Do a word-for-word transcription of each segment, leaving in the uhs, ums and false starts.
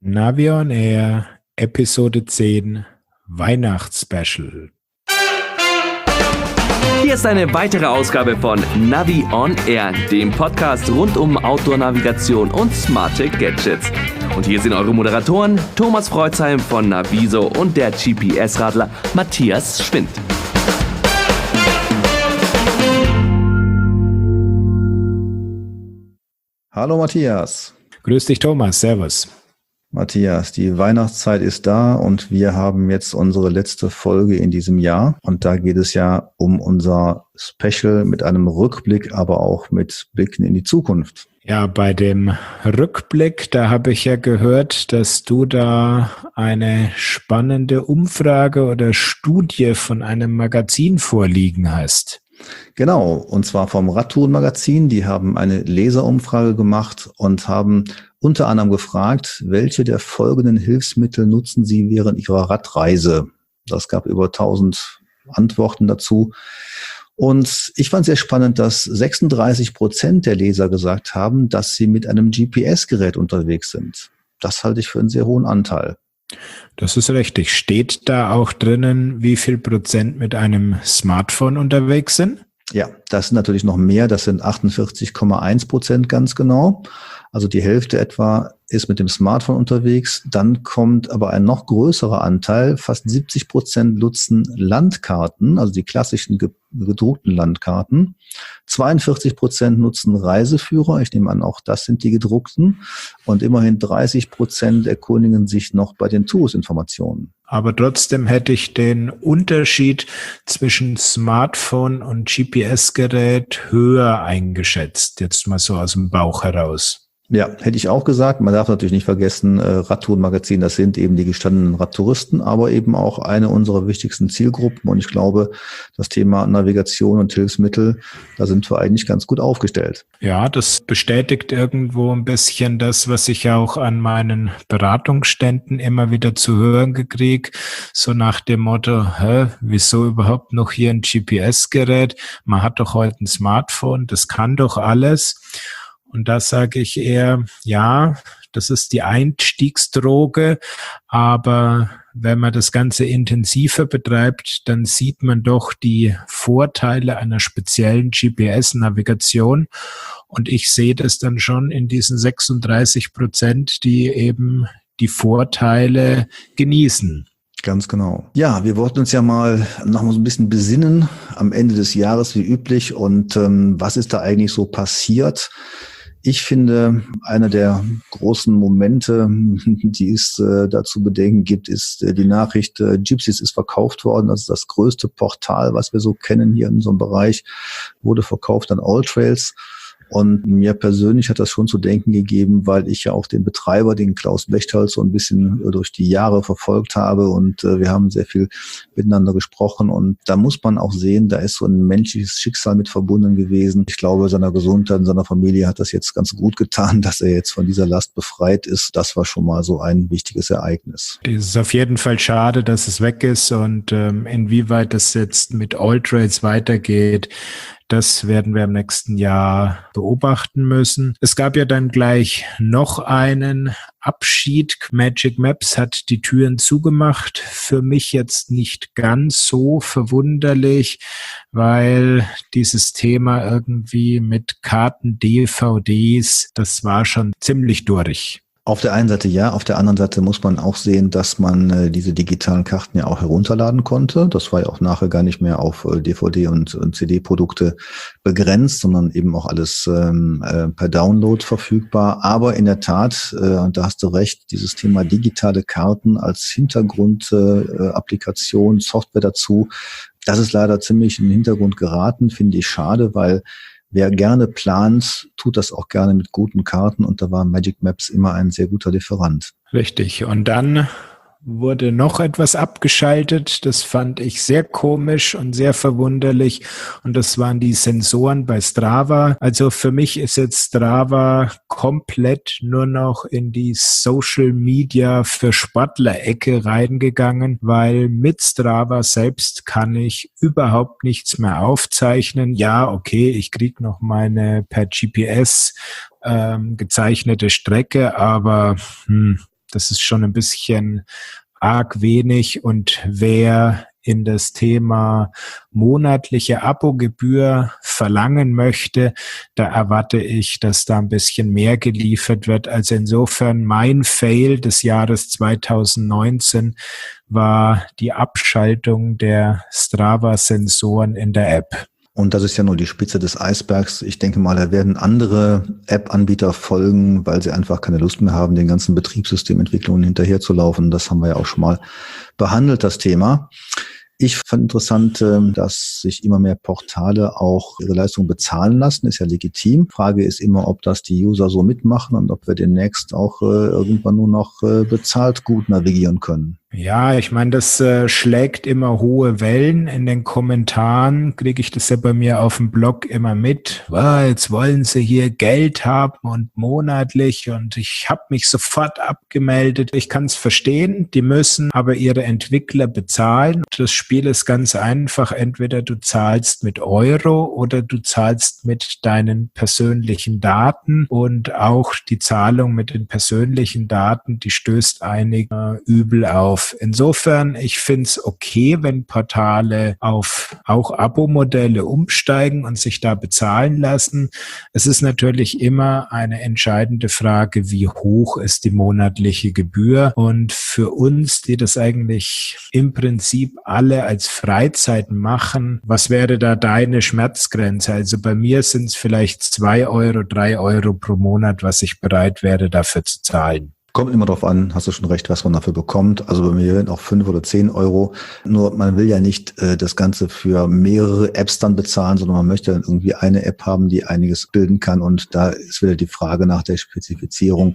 Navi on Air, Episode zehn, Weihnachtsspecial. Hier ist eine weitere Ausgabe von Navi on Air, dem Podcast rund um Outdoor-Navigation und smarte Gadgets. Und hier sind eure Moderatoren Thomas Freuzheim von Naviso und der G P S-Radler Matthias Schwind. Hallo Matthias. Grüß dich Thomas, servus. Matthias, die Weihnachtszeit ist da und wir haben jetzt unsere letzte Folge in diesem Jahr. Und da geht es ja um unser Special mit einem Rückblick, aber auch mit Blicken in die Zukunft. Ja, bei dem Rückblick, da habe ich ja gehört, dass du da eine spannende Umfrage oder Studie von einem Magazin vorliegen hast. Genau, und zwar vom Radtouren-Magazin. Die haben eine Leserumfrage gemacht und haben unter anderem gefragt, welche der folgenden Hilfsmittel nutzen Sie während Ihrer Radreise? Das gab über tausend Antworten dazu. Und ich fand sehr spannend, dass sechsunddreißig Prozent der Leser gesagt haben, dass sie mit einem G P S-Gerät unterwegs sind. Das halte ich für einen sehr hohen Anteil. Das ist richtig. Steht da auch drinnen, wie viel Prozent mit einem Smartphone unterwegs sind? Ja, das sind natürlich noch mehr. Das sind achtundvierzig Komma eins Prozent ganz genau. Also die Hälfte etwa ist mit dem Smartphone unterwegs. Dann kommt aber ein noch größerer Anteil. Fast siebzig Prozent nutzen Landkarten, also die klassischen gedruckten Landkarten. zweiundvierzig Prozent nutzen Reiseführer. Ich nehme an, auch das sind die gedruckten. Und immerhin dreißig Prozent erkundigen sich noch bei den Tours-Informationen. Aber trotzdem hätte ich den Unterschied zwischen Smartphone und G P S-Gerät höher eingeschätzt. Jetzt mal so aus dem Bauch heraus. Ja, hätte ich auch gesagt. Man darf natürlich nicht vergessen, äh, Radtourenmagazin, das sind eben die gestandenen Radtouristen, aber eben auch eine unserer wichtigsten Zielgruppen. Und ich glaube, das Thema Navigation und Hilfsmittel, da sind wir eigentlich ganz gut aufgestellt. Ja, das bestätigt irgendwo ein bisschen das, was ich auch an meinen Beratungsständen immer wieder zu hören gekriege. So nach dem Motto, hä, wieso überhaupt noch hier ein G P S-Gerät? Man hat doch heute ein Smartphone, das kann doch alles. Und da sage ich eher, ja, das ist die Einstiegsdroge, aber wenn man das Ganze intensiver betreibt, dann sieht man doch die Vorteile einer speziellen G P S-Navigation. Und ich sehe das dann schon in diesen sechsunddreißig Prozent, die eben die Vorteile genießen. Ganz genau. Ja, wir wollten uns ja mal noch mal so ein bisschen besinnen am Ende des Jahres wie üblich. Und ähm, was ist da eigentlich so passiert? Ich finde, einer der großen Momente, die es äh, dazu bedenken gibt, ist äh, die Nachricht, äh, Gypsys ist verkauft worden. Das ist das größte Portal, was wir so kennen hier in so einem Bereich, wurde verkauft an AllTrails. Und mir persönlich hat das schon zu denken gegeben, weil ich ja auch den Betreiber, den Klaus Bechtold, so ein bisschen durch die Jahre verfolgt habe und äh, wir haben sehr viel miteinander gesprochen und da muss man auch sehen, da ist so ein menschliches Schicksal mit verbunden gewesen. Ich glaube, seiner Gesundheit und seiner Familie hat das jetzt ganz gut getan, dass er jetzt von dieser Last befreit ist. Das war schon mal so ein wichtiges Ereignis. Es ist auf jeden Fall schade, dass es weg ist und ähm, inwieweit das jetzt mit AllTrails weitergeht, das werden wir im nächsten Jahr beobachten müssen. Es gab ja dann gleich noch einen Abschied. Magic Maps hat die Türen zugemacht. Für mich jetzt nicht ganz so verwunderlich, weil dieses Thema irgendwie mit Karten-D V Ds, das war schon ziemlich durch. Auf der einen Seite ja, auf der anderen Seite muss man auch sehen, dass man äh, diese digitalen Karten ja auch herunterladen konnte. Das war ja auch nachher gar nicht mehr auf äh, D V D und, und C D-Produkte begrenzt, sondern eben auch alles ähm, äh, per Download verfügbar. Aber in der Tat, äh, und da hast du recht, dieses Thema digitale Karten als Hintergrundapplikation, äh, Software dazu, das ist leider ziemlich in den Hintergrund geraten, finde ich schade, weil wer gerne plant, tut das auch gerne mit guten Karten und da war Magic Maps immer ein sehr guter Lieferant. Richtig. Und dann wurde noch etwas abgeschaltet. Das fand ich sehr komisch und sehr verwunderlich. Und das waren die Sensoren bei Strava. Also für mich ist jetzt Strava komplett nur noch in die Social Media für Sportler-Ecke reingegangen, weil mit Strava selbst kann ich überhaupt nichts mehr aufzeichnen. Ja, okay, ich krieg noch meine per G P S ähm, gezeichnete Strecke, aber hm, das ist schon ein bisschen arg wenig. Und wer in das Thema monatliche Abogebühr verlangen möchte, da erwarte ich, dass da ein bisschen mehr geliefert wird. Also insofern mein Fail des Jahres zweitausendneunzehn war die Abschaltung der Strava-Sensoren in der App. Und das ist ja nur die Spitze des Eisbergs. Ich denke mal, da werden andere App-Anbieter folgen, weil sie einfach keine Lust mehr haben, den ganzen Betriebssystementwicklungen hinterherzulaufen. Das haben wir ja auch schon mal behandelt, das Thema. Ich fand interessant, dass sich immer mehr Portale auch ihre Leistung bezahlen lassen. Ist ja legitim. Frage ist immer, ob das die User so mitmachen und ob wir demnächst auch irgendwann nur noch bezahlt gut navigieren können. Ja, ich meine, das äh, schlägt immer hohe Wellen. In den Kommentaren kriege ich das ja bei mir auf dem Blog immer mit. Oh, jetzt wollen sie hier Geld haben und monatlich und ich habe mich sofort abgemeldet. Ich kann es verstehen, die müssen aber ihre Entwickler bezahlen. Das Spiel ist ganz einfach. Entweder du zahlst mit Euro oder du zahlst mit deinen persönlichen Daten, und auch die Zahlung mit den persönlichen Daten, die stößt einige äh, übel auf. Insofern, ich finde es okay, wenn Portale auf auch Abo-Modelle umsteigen und sich da bezahlen lassen. Es ist natürlich immer eine entscheidende Frage, wie hoch ist die monatliche Gebühr. Und für uns, die das eigentlich im Prinzip alle als Freizeit machen, was wäre da deine Schmerzgrenze? Also bei mir sind es vielleicht zwei Euro, drei Euro pro Monat, was ich bereit wäre, dafür zu zahlen. Kommt immer drauf an, hast du schon recht, was man dafür bekommt. Also bei mir sind auch fünf oder zehn Euro. Nur man will ja nicht äh, das Ganze für mehrere Apps dann bezahlen, sondern man möchte dann irgendwie eine App haben, die einiges bilden kann. Und da ist wieder die Frage nach der Spezifizierung.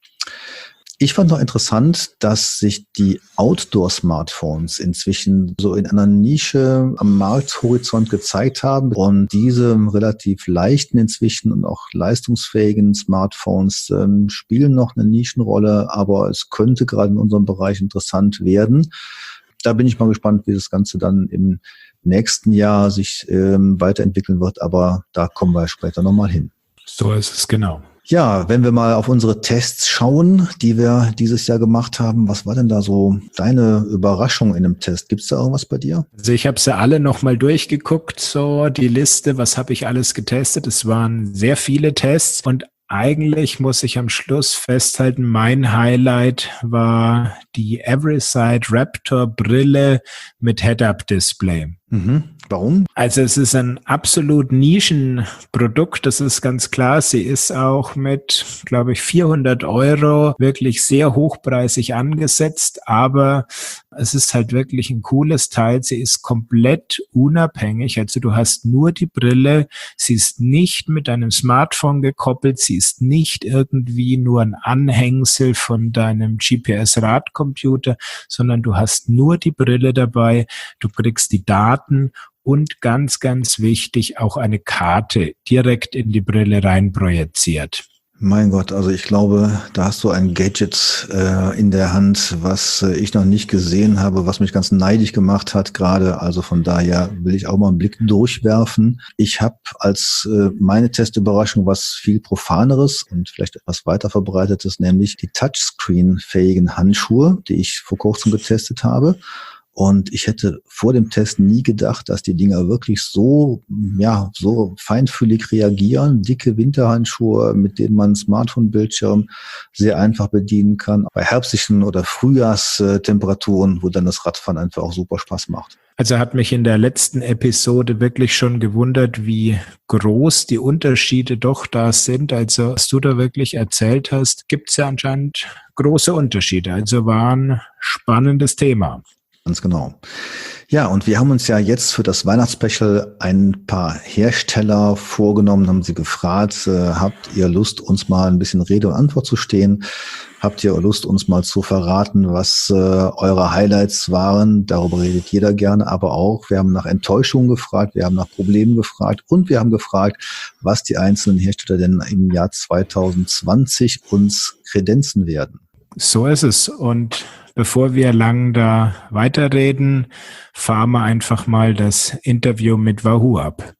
Ich fand noch interessant, dass sich die Outdoor-Smartphones inzwischen so in einer Nische am Markthorizont gezeigt haben und diese relativ leichten inzwischen und auch leistungsfähigen Smartphones ähm, spielen noch eine Nischenrolle, aber es könnte gerade in unserem Bereich interessant werden. Da bin ich mal gespannt, wie das Ganze dann im nächsten Jahr sich ähm, weiterentwickeln wird, aber da kommen wir später nochmal hin. So ist es genau. Ja, wenn wir mal auf unsere Tests schauen, die wir dieses Jahr gemacht haben, was war denn da so deine Überraschung in dem Test? Gibt es da irgendwas bei dir? Also ich habe sie alle nochmal durchgeguckt, so die Liste, was habe ich alles getestet. Es waren sehr viele Tests und eigentlich muss ich am Schluss festhalten, mein Highlight war die Everysight Raptor Brille mit Head-Up-Display. Mhm. Warum? Also es ist ein absolut Nischenprodukt, das ist ganz klar. Sie ist auch mit, glaube ich, vierhundert Euro wirklich sehr hochpreisig angesetzt, aber es ist halt wirklich ein cooles Teil. Sie ist komplett unabhängig, also du hast nur die Brille, sie ist nicht mit deinem Smartphone gekoppelt, sie ist nicht irgendwie nur ein Anhängsel von deinem G P S-Radcomputer, sondern du hast nur die Brille dabei, du kriegst die Daten und ganz, ganz wichtig, auch eine Karte direkt in die Brille rein projiziert. Mein Gott, also ich glaube, da hast du ein Gadget äh, in der Hand, was äh, ich noch nicht gesehen habe, was mich ganz neidisch gemacht hat gerade. Also von daher will ich auch mal einen Blick durchwerfen. Ich habe als äh, meine Testüberraschung was viel Profaneres und vielleicht etwas weiter verbreitetes, nämlich die Touchscreen-fähigen Handschuhe, die ich vor kurzem getestet habe. Und ich hätte vor dem Test nie gedacht, dass die Dinger wirklich so, ja, so feinfühlig reagieren. Dicke Winterhandschuhe, mit denen man Smartphone-Bildschirm sehr einfach bedienen kann. Bei herbstlichen oder Frühjahrstemperaturen, wo dann das Radfahren einfach auch super Spaß macht. Also hat mich in der letzten Episode wirklich schon gewundert, wie groß die Unterschiede doch da sind. Also was du da wirklich erzählt hast, gibt es ja anscheinend große Unterschiede. Also war ein spannendes Thema. Ganz genau. Ja, und wir haben uns ja jetzt für das Weihnachtsspecial ein paar Hersteller vorgenommen, haben sie gefragt, äh, habt ihr Lust, uns mal ein bisschen Rede und Antwort zu stehen? Habt ihr Lust, uns mal zu verraten, was äh, eure Highlights waren? Darüber redet jeder gerne, aber auch, wir haben nach Enttäuschungen gefragt, wir haben nach Problemen gefragt und wir haben gefragt, was die einzelnen Hersteller denn im Jahr zwanzig zwanzig uns kredenzen werden. So ist es. Und bevor wir lang da weiterreden, fahren wir einfach mal das Interview mit Wahoo ab.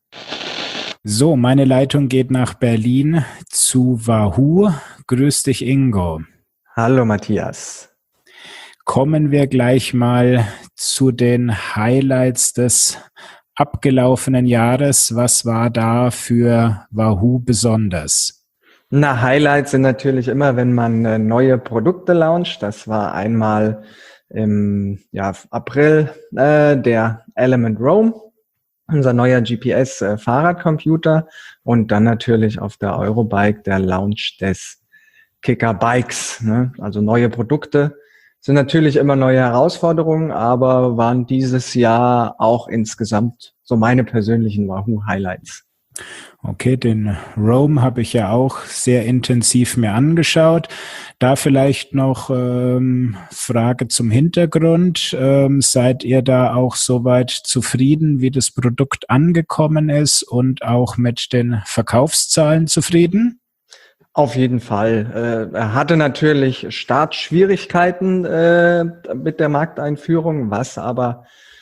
So, meine Leitung geht nach Berlin zu Wahoo. Grüß dich, Ingo. Hallo Matthias. Kommen wir gleich mal zu den Highlights des abgelaufenen Jahres. Was war da für Wahoo besonders? Na, Highlights sind natürlich immer, wenn man äh, neue Produkte launcht. Das war einmal im ja, April äh, der Element Roam, unser neuer G P S-Fahrradcomputer, und dann natürlich auf der Eurobike der Launch des Kicker Bikes. Ne? Also neue Produkte sind natürlich immer neue Herausforderungen, aber waren dieses Jahr auch insgesamt so meine persönlichen Wahoo-Highlights. Okay, den Roam habe ich ja auch sehr intensiv mir angeschaut. Da vielleicht noch ähm, Frage zum Hintergrund. Ähm, seid ihr da auch soweit zufrieden, wie das Produkt angekommen ist und auch mit den Verkaufszahlen zufrieden? Auf jeden Fall. Äh, er hatte natürlich Startschwierigkeiten äh, mit der Markteinführung, was aber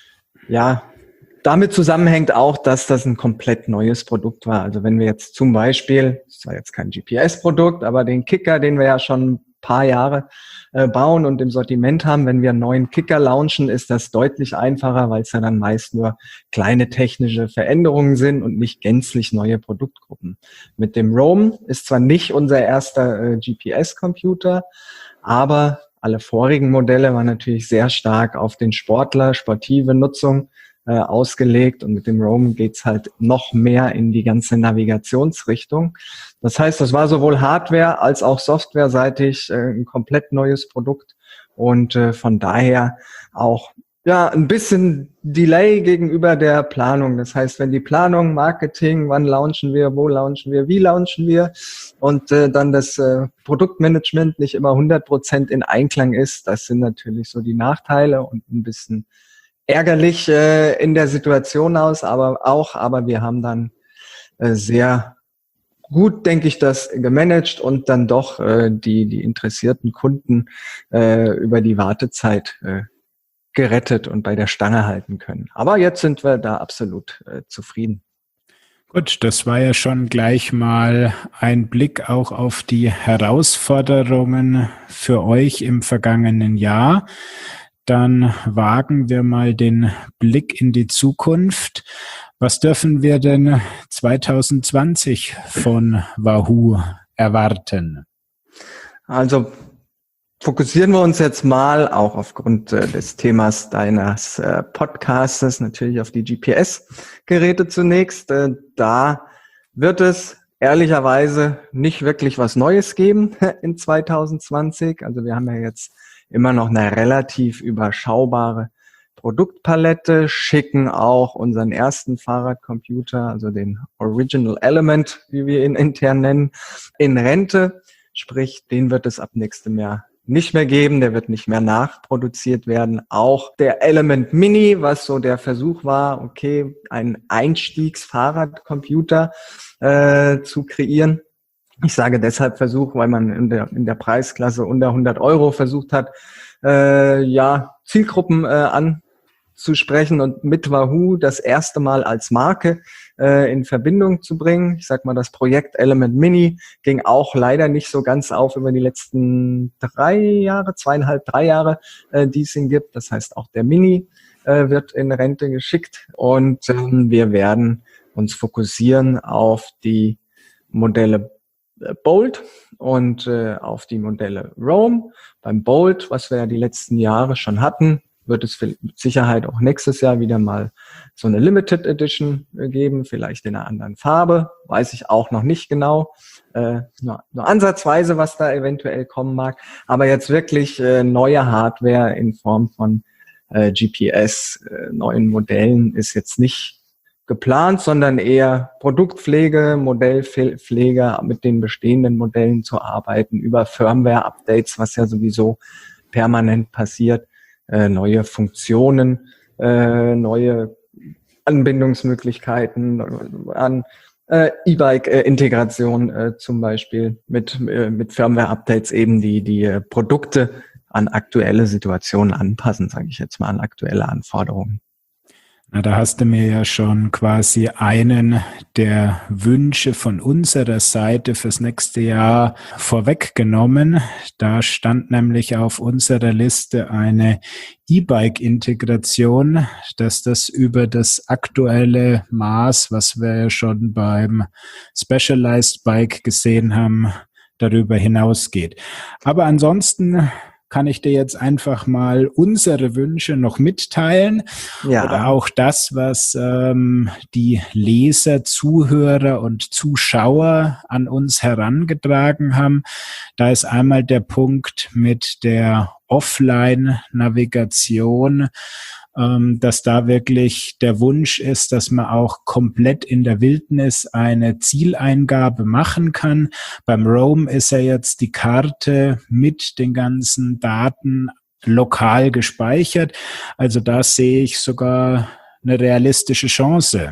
ja damit zusammenhängt auch, dass das ein komplett neues Produkt war. Also wenn wir jetzt zum Beispiel, das war jetzt kein G P S-Produkt, aber den Kicker, den wir ja schon ein paar Jahre äh, bauen und im Sortiment haben, wenn wir einen neuen Kicker launchen, ist das deutlich einfacher, weil es ja dann meist nur kleine technische Veränderungen sind und nicht gänzlich neue Produktgruppen. Mit dem Roam ist zwar nicht unser erster äh, G P S-Computer, aber alle vorigen Modelle waren natürlich sehr stark auf den Sportler, sportive Nutzung äh, ausgelegt, und mit dem Roam geht's halt noch mehr in die ganze Navigationsrichtung. Das heißt, das war sowohl Hardware als auch softwareseitig äh, ein komplett neues Produkt, und äh, von daher auch ja ein bisschen Delay gegenüber der Planung. Das heißt, wenn die Planung, Marketing, wann launchen wir, wo launchen wir, wie launchen wir, und äh, dann das äh, Produktmanagement nicht immer hundert Prozent in Einklang ist, das sind natürlich so die Nachteile und ein bisschen ärgerlich äh, in der Situation aus, aber auch, aber wir haben dann äh, sehr gut, denke ich, das gemanagt und dann doch äh, die die interessierten Kunden äh, über die Wartezeit äh, gerettet und bei der Stange halten können. Aber jetzt sind wir da absolut äh, zufrieden. Gut, das war ja schon gleich mal ein Blick auch auf die Herausforderungen für euch im vergangenen Jahr. Dann wagen wir mal den Blick in die Zukunft. Was dürfen wir denn zwanzig zwanzig von Wahoo erwarten? Also fokussieren wir uns jetzt mal auch aufgrund äh, des Themas deines äh, Podcastes natürlich auf die G P S-Geräte zunächst. Äh, da wird es ehrlicherweise nicht wirklich was Neues geben in zwanzig zwanzig. Also wir haben ja jetzt immer noch eine relativ überschaubare Produktpalette, schicken auch unseren ersten Fahrradcomputer, also den Original Element, wie wir ihn intern nennen, in Rente. Sprich, den wird es ab nächstem Jahr nicht mehr geben, der wird nicht mehr nachproduziert werden. Auch der Element Mini, was so der Versuch war, okay, einen Einstiegsfahrradcomputer äh, zu kreieren. Ich sage deshalb Versuch, weil man in der in der Preisklasse unter hundert Euro versucht hat, äh, ja Zielgruppen äh, anzusprechen und mit Wahoo das erste Mal als Marke äh, in Verbindung zu bringen. Ich sag mal, das Projekt Element Mini ging auch leider nicht so ganz auf über die letzten drei Jahre, zweieinhalb, drei Jahre, äh, die es ihn gibt. Das heißt, auch der Mini äh, wird in Rente geschickt, und äh, wir werden uns fokussieren auf die Modelle Bolt und äh, auf die Modelle Roam. Beim Bolt, was wir ja die letzten Jahre schon hatten, wird es mit Sicherheit auch nächstes Jahr wieder mal so eine Limited Edition äh, geben, vielleicht in einer anderen Farbe, weiß ich auch noch nicht genau, äh, nur, nur ansatzweise, was da eventuell kommen mag, aber jetzt wirklich äh, neue Hardware in Form von äh, G P S, äh, neuen Modellen ist jetzt nicht geplant, sondern eher Produktpflege, Modellpflege, mit den bestehenden Modellen zu arbeiten, über Firmware-Updates, was ja sowieso permanent passiert, äh, neue Funktionen, äh, neue Anbindungsmöglichkeiten an äh, E-Bike-Integration äh, zum Beispiel mit, äh, mit Firmware-Updates eben die, die äh, Produkte an aktuelle Situationen anpassen, sage ich jetzt mal, an aktuelle Anforderungen. Na, da hast du mir ja schon quasi einen der Wünsche von unserer Seite fürs nächste Jahr vorweggenommen. Da stand nämlich auf unserer Liste eine E-Bike-Integration, dass das über das aktuelle Maß, was wir ja schon beim Specialized Bike gesehen haben, darüber hinausgeht. Aber ansonsten kann ich dir jetzt einfach mal unsere Wünsche noch mitteilen Ja. oder auch das, was ähm, die Leser, Zuhörer und Zuschauer an uns herangetragen haben. Da ist einmal der Punkt mit der Offline-Navigation, ähm, dass da wirklich der Wunsch ist, dass man auch komplett in der Wildnis eine Zieleingabe machen kann. Beim Roam ist ja jetzt die Karte mit den ganzen Daten lokal gespeichert. Also da sehe ich sogar eine realistische Chance.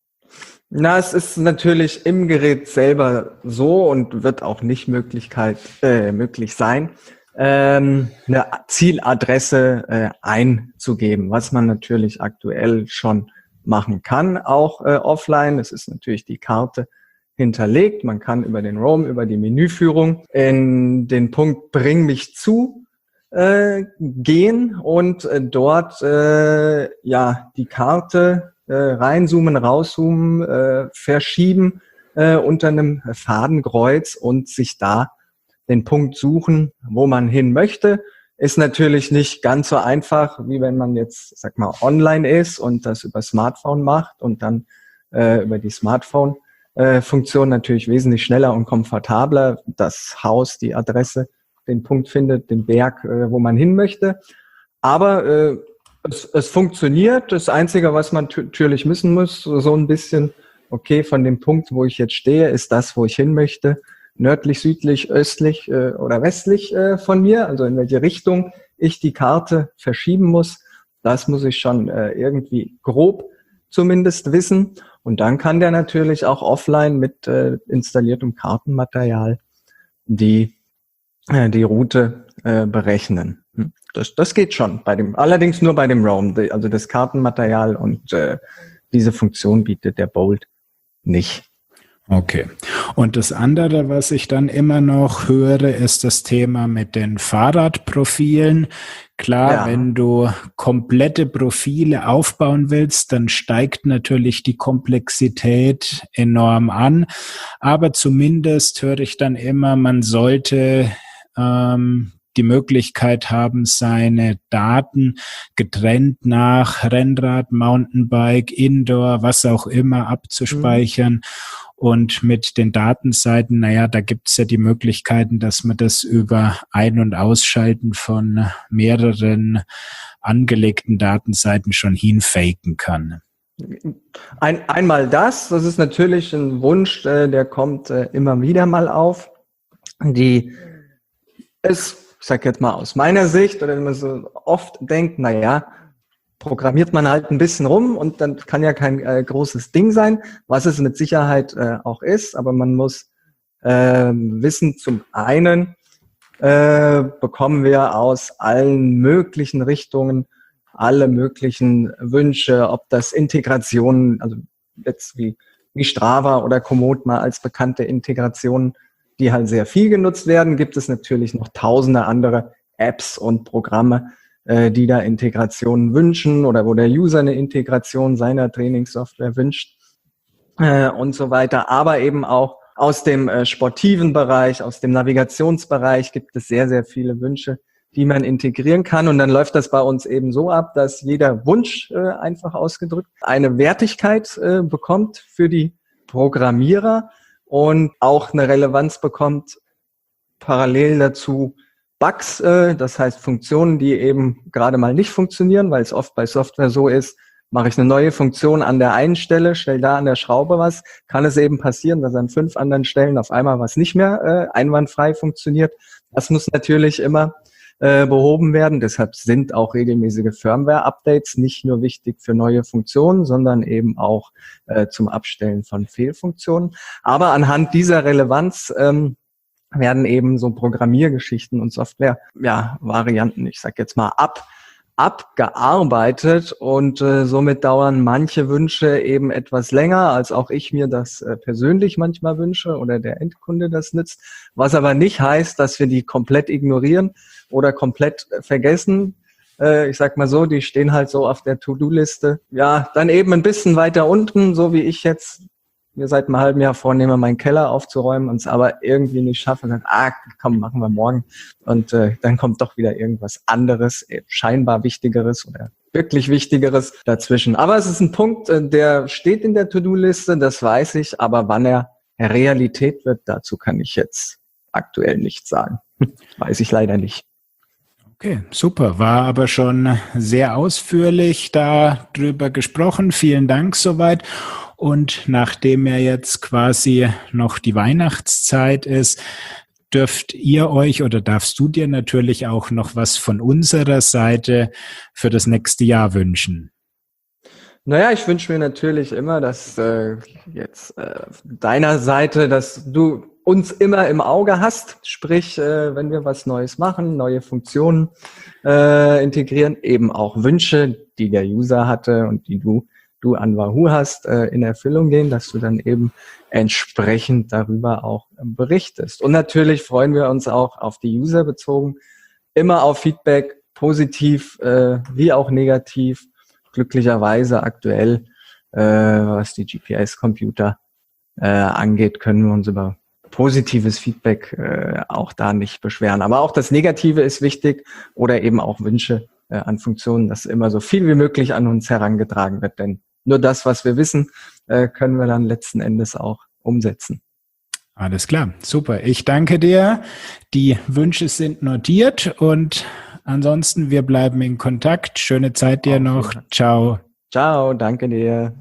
Na, es ist natürlich im Gerät selber so und wird auch nicht Möglichkeit, äh, möglich sein, ähm, eine Zieladresse äh, einzugeben, was man natürlich aktuell schon machen kann, auch äh, offline. Es ist natürlich die Karte hinterlegt. Man kann über den Roam, über die Menüführung in den Punkt Bring mich zu äh, gehen und äh, dort äh, ja die Karte äh, reinzoomen, rauszoomen, äh, verschieben äh, unter einem Fadenkreuz und sich da den Punkt suchen, wo man hin möchte. Ist natürlich nicht ganz so einfach, wie wenn man jetzt, sag mal, online ist und das über Smartphone macht und dann äh, über die Smartphone-Funktion äh, natürlich wesentlich schneller und komfortabler das Haus, die Adresse, den Punkt findet, den Berg, äh, wo man hin möchte. Aber äh, es, es funktioniert. Das Einzige, was man natürlich wissen muss, so ein bisschen, okay, von dem Punkt, wo ich jetzt stehe, ist das, wo ich hin möchte, nördlich, südlich, östlich äh, oder westlich äh, von mir, also in welche Richtung ich die Karte verschieben muss. Das muss ich schon äh, irgendwie grob zumindest wissen. Und dann kann der natürlich auch offline mit äh, installiertem Kartenmaterial die, äh, die Route äh, berechnen. Das, das geht schon bei dem, allerdings nur bei dem Roam. Also das Kartenmaterial und äh, diese Funktion bietet der Bolt nicht. Okay. Und das andere, was ich dann immer noch höre, ist das Thema mit den Fahrradprofilen. Klar, ja. Wenn du komplette Profile aufbauen willst, dann steigt natürlich die Komplexität enorm an. Aber zumindest höre ich dann immer, man sollte ähm, die Möglichkeit haben, seine Daten getrennt nach Rennrad, Mountainbike, Indoor, was auch immer abzuspeichern. Mhm. Und mit den Datenseiten, naja, da gibt's ja die Möglichkeiten, dass man das über Ein- und Ausschalten von mehreren angelegten Datenseiten schon hinfaken kann. Ein, einmal das, das ist natürlich ein Wunsch, äh, der kommt äh, immer wieder mal auf. Die ist, ich sag jetzt mal aus meiner Sicht, oder wenn man so oft denkt, naja, programmiert man halt ein bisschen rum und dann kann ja kein äh, großes Ding sein, was es mit Sicherheit äh, auch ist, aber man muss äh, wissen, zum einen äh, bekommen wir aus allen möglichen Richtungen alle möglichen Wünsche, ob das Integrationen, also jetzt wie, wie Strava oder Komoot mal als bekannte Integrationen, die halt sehr viel genutzt werden, gibt es natürlich noch tausende andere Apps und Programme, die da Integrationen wünschen oder wo der User eine Integration seiner Trainingssoftware wünscht äh, und so weiter. Aber eben auch aus dem äh, sportiven Bereich, aus dem Navigationsbereich gibt es sehr, sehr viele Wünsche, die man integrieren kann. Und dann läuft das bei uns eben so ab, dass jeder Wunsch, äh, einfach ausgedrückt, eine Wertigkeit äh, bekommt für die Programmierer und auch eine Relevanz bekommt parallel dazu, Bugs, äh, das heißt Funktionen, die eben gerade mal nicht funktionieren, weil es oft bei Software so ist, mache ich eine neue Funktion an der einen Stelle, stelle da an der Schraube was, kann es eben passieren, dass an fünf anderen Stellen auf einmal was nicht mehr äh, einwandfrei funktioniert. Das muss natürlich immer äh, behoben werden. Deshalb sind auch regelmäßige Firmware-Updates nicht nur wichtig für neue Funktionen, sondern eben auch äh, zum Abstellen von Fehlfunktionen. Aber anhand dieser Relevanz ähm, werden eben so Programmiergeschichten und Software, ja, Varianten, ich sag jetzt mal, ab abgearbeitet und äh, somit dauern manche Wünsche eben etwas länger, als auch ich mir das äh, persönlich manchmal wünsche oder der Endkunde das nützt, was aber nicht heißt, dass wir die komplett ignorieren oder komplett äh, vergessen. Äh, ich sag mal so, die stehen halt so auf der To-Do-Liste. Ja, dann eben ein bisschen weiter unten, so wie ich jetzt mir seit einem halben Jahr vornehme, meinen Keller aufzuräumen und es aber irgendwie nicht schaffe. Und dann, ah, komm, machen wir morgen. Und äh, dann kommt doch wieder irgendwas anderes, scheinbar Wichtigeres oder wirklich Wichtigeres dazwischen. Aber es ist ein Punkt, der steht in der To-Do-Liste, das weiß ich. Aber wann er Realität wird, dazu kann ich jetzt aktuell nichts sagen. Weiß ich leider nicht. Okay, super. War aber schon sehr ausführlich darüber gesprochen. Vielen Dank soweit. Und nachdem ja jetzt quasi noch die Weihnachtszeit ist, dürft ihr euch oder darfst du dir natürlich auch noch was von unserer Seite für das nächste Jahr wünschen? Naja, ich wünsche mir natürlich immer, dass äh, jetzt äh, deiner Seite, dass du uns immer im Auge hast, sprich, äh, wenn wir was Neues machen, neue Funktionen äh, integrieren, eben auch Wünsche, die der User hatte und die du du an Wahoo hast, äh, in Erfüllung gehen, dass du dann eben entsprechend darüber auch äh, berichtest. Und natürlich freuen wir uns auch auf die User bezogen, immer auf Feedback, positiv äh, wie auch negativ. Glücklicherweise aktuell, äh, was die G P S-Computer äh, angeht, können wir uns über positives Feedback äh, auch da nicht beschweren. Aber auch das Negative ist wichtig oder eben auch Wünsche äh, an Funktionen, dass immer so viel wie möglich an uns herangetragen wird, denn nur das, was wir wissen, äh, können wir dann letzten Endes auch umsetzen. Alles klar, super. Ich danke dir. Die Wünsche sind notiert und ansonsten, wir bleiben in Kontakt. Schöne Zeit dir noch. Ciao. Ciao, danke dir.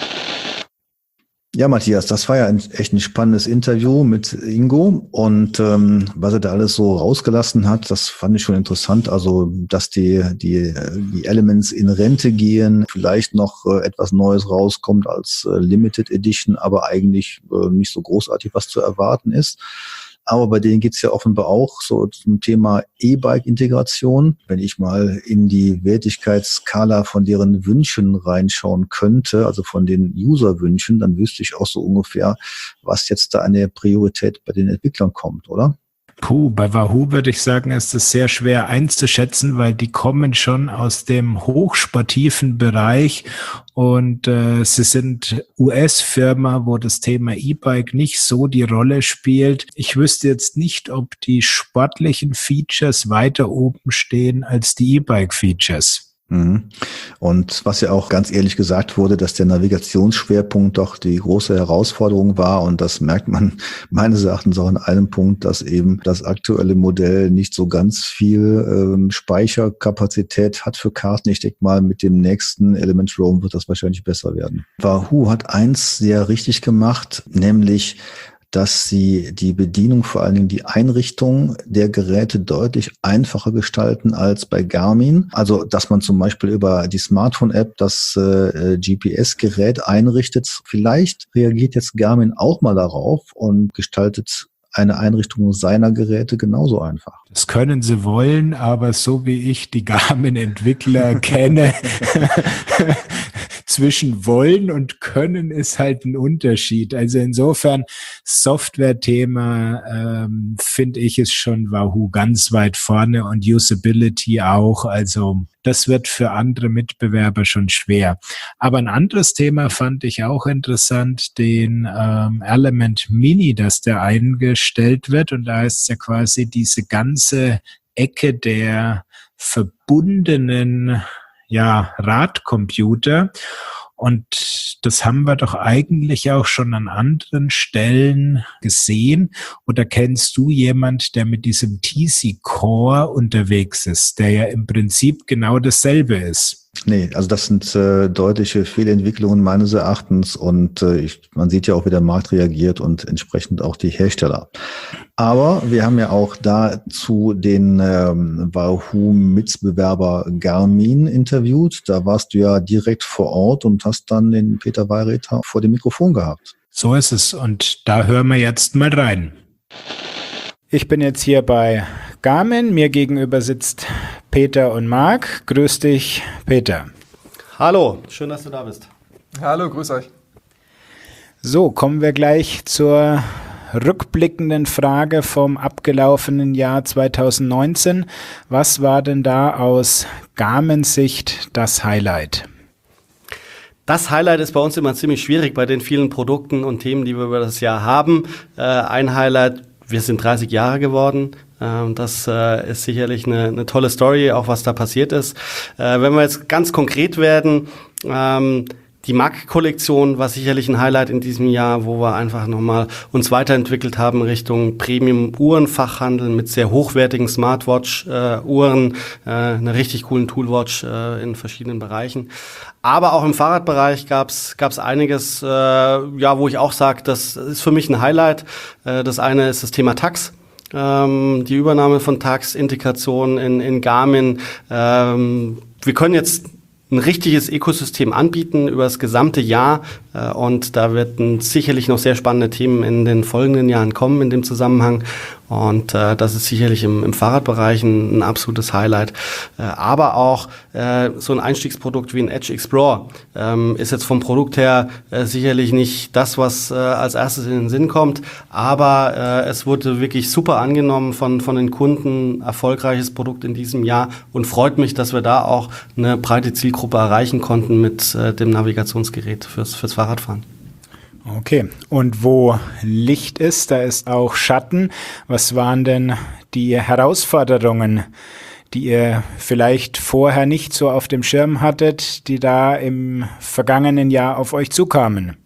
Ja, Matthias, das war ja ein, echt ein spannendes Interview mit Ingo und ähm, was er da alles so rausgelassen hat, das fand ich schon interessant. Also, dass die die die Elements in Rente gehen, vielleicht noch äh, etwas Neues rauskommt als äh, Limited Edition, aber eigentlich äh, nicht so großartig was zu erwarten ist. Aber bei denen geht's ja offenbar auch so zum Thema E-Bike-Integration. Wenn ich mal in die Wertigkeitsskala von deren Wünschen reinschauen könnte, also von den User-Wünschen, dann wüsste ich auch so ungefähr, was jetzt da eine Priorität bei den Entwicklern kommt, oder? Puh, bei Wahoo würde ich sagen, ist es sehr schwer einzuschätzen, weil die kommen schon aus dem hochsportiven Bereich und äh, sie sind U S-Firma, wo das Thema E-Bike nicht so die Rolle spielt. Ich wüsste jetzt nicht, ob die sportlichen Features weiter oben stehen als die E-Bike-Features. Und was ja auch ganz ehrlich gesagt wurde, dass der Navigationsschwerpunkt doch die große Herausforderung war und das merkt man meines Erachtens auch in einem Punkt, dass eben das aktuelle Modell nicht so ganz viel ähm, Speicherkapazität hat für Karten. Ich denke mal, mit dem nächsten Element Roam wird das wahrscheinlich besser werden. Wahoo hat eins sehr richtig gemacht, nämlich dass sie die Bedienung, vor allen Dingen die Einrichtung der Geräte deutlich einfacher gestalten als bei Garmin. Also, dass man zum Beispiel über die Smartphone-App das äh, G P S-Gerät einrichtet. Vielleicht reagiert jetzt Garmin auch mal darauf und gestaltet eine Einrichtung seiner Geräte genauso einfach. Das können sie wollen, aber so wie ich die Garmin-Entwickler kenne, zwischen wollen und können ist halt ein Unterschied. Also insofern, Software-Thema, ähm, finde ich, ist schon Wahoo ganz weit vorne und Usability auch. Also das wird für andere Mitbewerber schon schwer. Aber ein anderes Thema fand ich auch interessant, den ähm, Element Mini, dass der eingestellt wird. Und da ist ja quasi diese ganze Ecke der verbundenen ja, Radcomputer. Und das haben wir doch eigentlich auch schon an anderen Stellen gesehen. Oder kennst du jemand, der mit diesem T C Core unterwegs ist, der ja im Prinzip genau dasselbe ist? Nee, also das sind äh, deutliche Fehlentwicklungen meines Erachtens und äh, ich, man sieht ja auch, wie der Markt reagiert und entsprechend auch die Hersteller. Aber wir haben ja auch dazu den ähm, Wahoo-Mitbewerber Garmin interviewt. Da warst du ja direkt vor Ort und hast dann den Peter Weirother vor dem Mikrofon gehabt. So ist es und da hören wir jetzt mal rein. Ich bin jetzt hier bei Garmin. Mir gegenüber sitzt Peter und Marc. Grüß dich, Peter. Hallo, schön, dass du da bist. Hallo, grüß euch. So, kommen wir gleich zur rückblickenden Frage vom abgelaufenen Jahr zweitausendneunzehn. Was war denn da aus Garmin-Sicht das Highlight? Das Highlight ist bei uns immer ziemlich schwierig bei den vielen Produkten und Themen, die wir über das Jahr haben. Äh, ein Highlight, wir sind dreißig Jahre geworden. Ähm, das äh, ist sicherlich eine, eine tolle Story, auch was da passiert ist. Äh, wenn wir jetzt ganz konkret werden, ähm, die M A C-Kollektion war sicherlich ein Highlight in diesem Jahr, wo wir einfach nochmal uns weiterentwickelt haben Richtung Premium-Uhrenfachhandel mit sehr hochwertigen Smartwatch-Uhren, äh, äh, einer richtig coolen Toolwatch äh, in verschiedenen Bereichen. Aber auch im Fahrradbereich gab's gab's einiges, äh, ja, wo ich auch sage, das ist für mich ein Highlight. Äh, das eine ist das Thema Tacx. Ähm, die Übernahme von Tacx, Integration in, in Garmin. Ähm, wir können jetzt ein richtiges Ökosystem anbieten über das gesamte Jahr äh, und da werden sicherlich noch sehr spannende Themen in den folgenden Jahren kommen in dem Zusammenhang und äh, das ist sicherlich im, im Fahrradbereich ein, ein absolutes Highlight. Äh, aber auch äh, so ein Einstiegsprodukt wie ein Edge Explorer ähm, ist jetzt vom Produkt her äh, sicherlich nicht das, was äh, als erstes in den Sinn kommt, aber äh, es wurde wirklich super angenommen von, von den Kunden, erfolgreiches Produkt in diesem Jahr und freut mich, dass wir da auch eine breite Zielgruppe erreichen konnten mit äh, dem Navigationsgerät fürs, fürs Fahrradfahren. Okay, und wo Licht ist, da ist auch Schatten. Was waren denn die Herausforderungen, die ihr vielleicht vorher nicht so auf dem Schirm hattet, die da im vergangenen Jahr auf euch zukamen?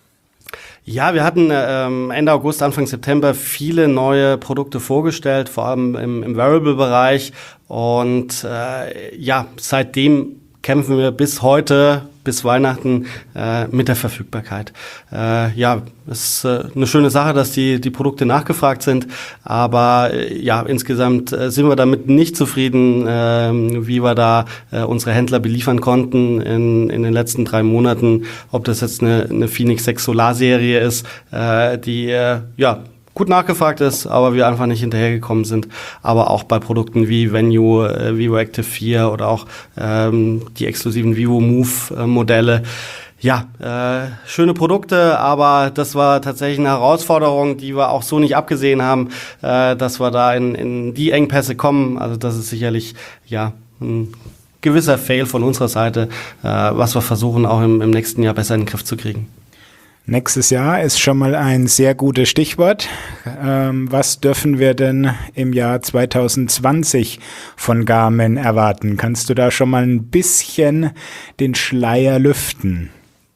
Ja, wir hatten ähm, Ende August, Anfang September viele neue Produkte vorgestellt, vor allem im, im Wearable-Bereich. Und äh, ja, seitdem kämpfen wir bis heute, bis Weihnachten äh, mit der Verfügbarkeit. Äh, ja, es ist äh, eine schöne Sache, dass die die Produkte nachgefragt sind, aber äh, ja, insgesamt äh, sind wir damit nicht zufrieden, äh, wie wir da äh, unsere Händler beliefern konnten in in den letzten drei Monaten. Ob das jetzt eine, eine Phoenix sechs Solar-Serie ist, äh, die äh, ja gut nachgefragt ist, aber wir einfach nicht hinterhergekommen sind. Aber auch bei Produkten wie Venue, äh, Vivo Active vier oder auch ähm, die exklusiven Vivo Move-Modelle. Ja, äh, schöne Produkte, aber das war tatsächlich eine Herausforderung, die wir auch so nicht abgesehen haben, äh, dass wir da in, in die Engpässe kommen. Also das ist sicherlich ja ein gewisser Fail von unserer Seite, äh, was wir versuchen auch im, im nächsten Jahr besser in den Griff zu kriegen. Nächstes Jahr ist schon mal ein sehr gutes Stichwort. Ähm, was dürfen wir denn im Jahr zweitausendzwanzig von Garmin erwarten? Kannst du da schon mal ein bisschen den Schleier lüften?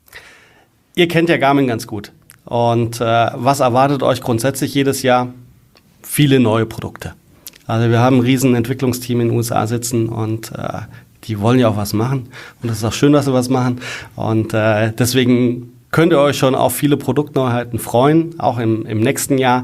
Ihr kennt ja Garmin ganz gut. Und äh, was erwartet euch grundsätzlich jedes Jahr? Viele neue Produkte. Also wir haben ein riesen Entwicklungsteam in den U S A sitzen und äh, die wollen ja auch was machen. Und das ist auch schön, dass sie was machen. Und äh, deswegen könnt ihr euch schon auf viele Produktneuheiten freuen, auch im, im nächsten Jahr.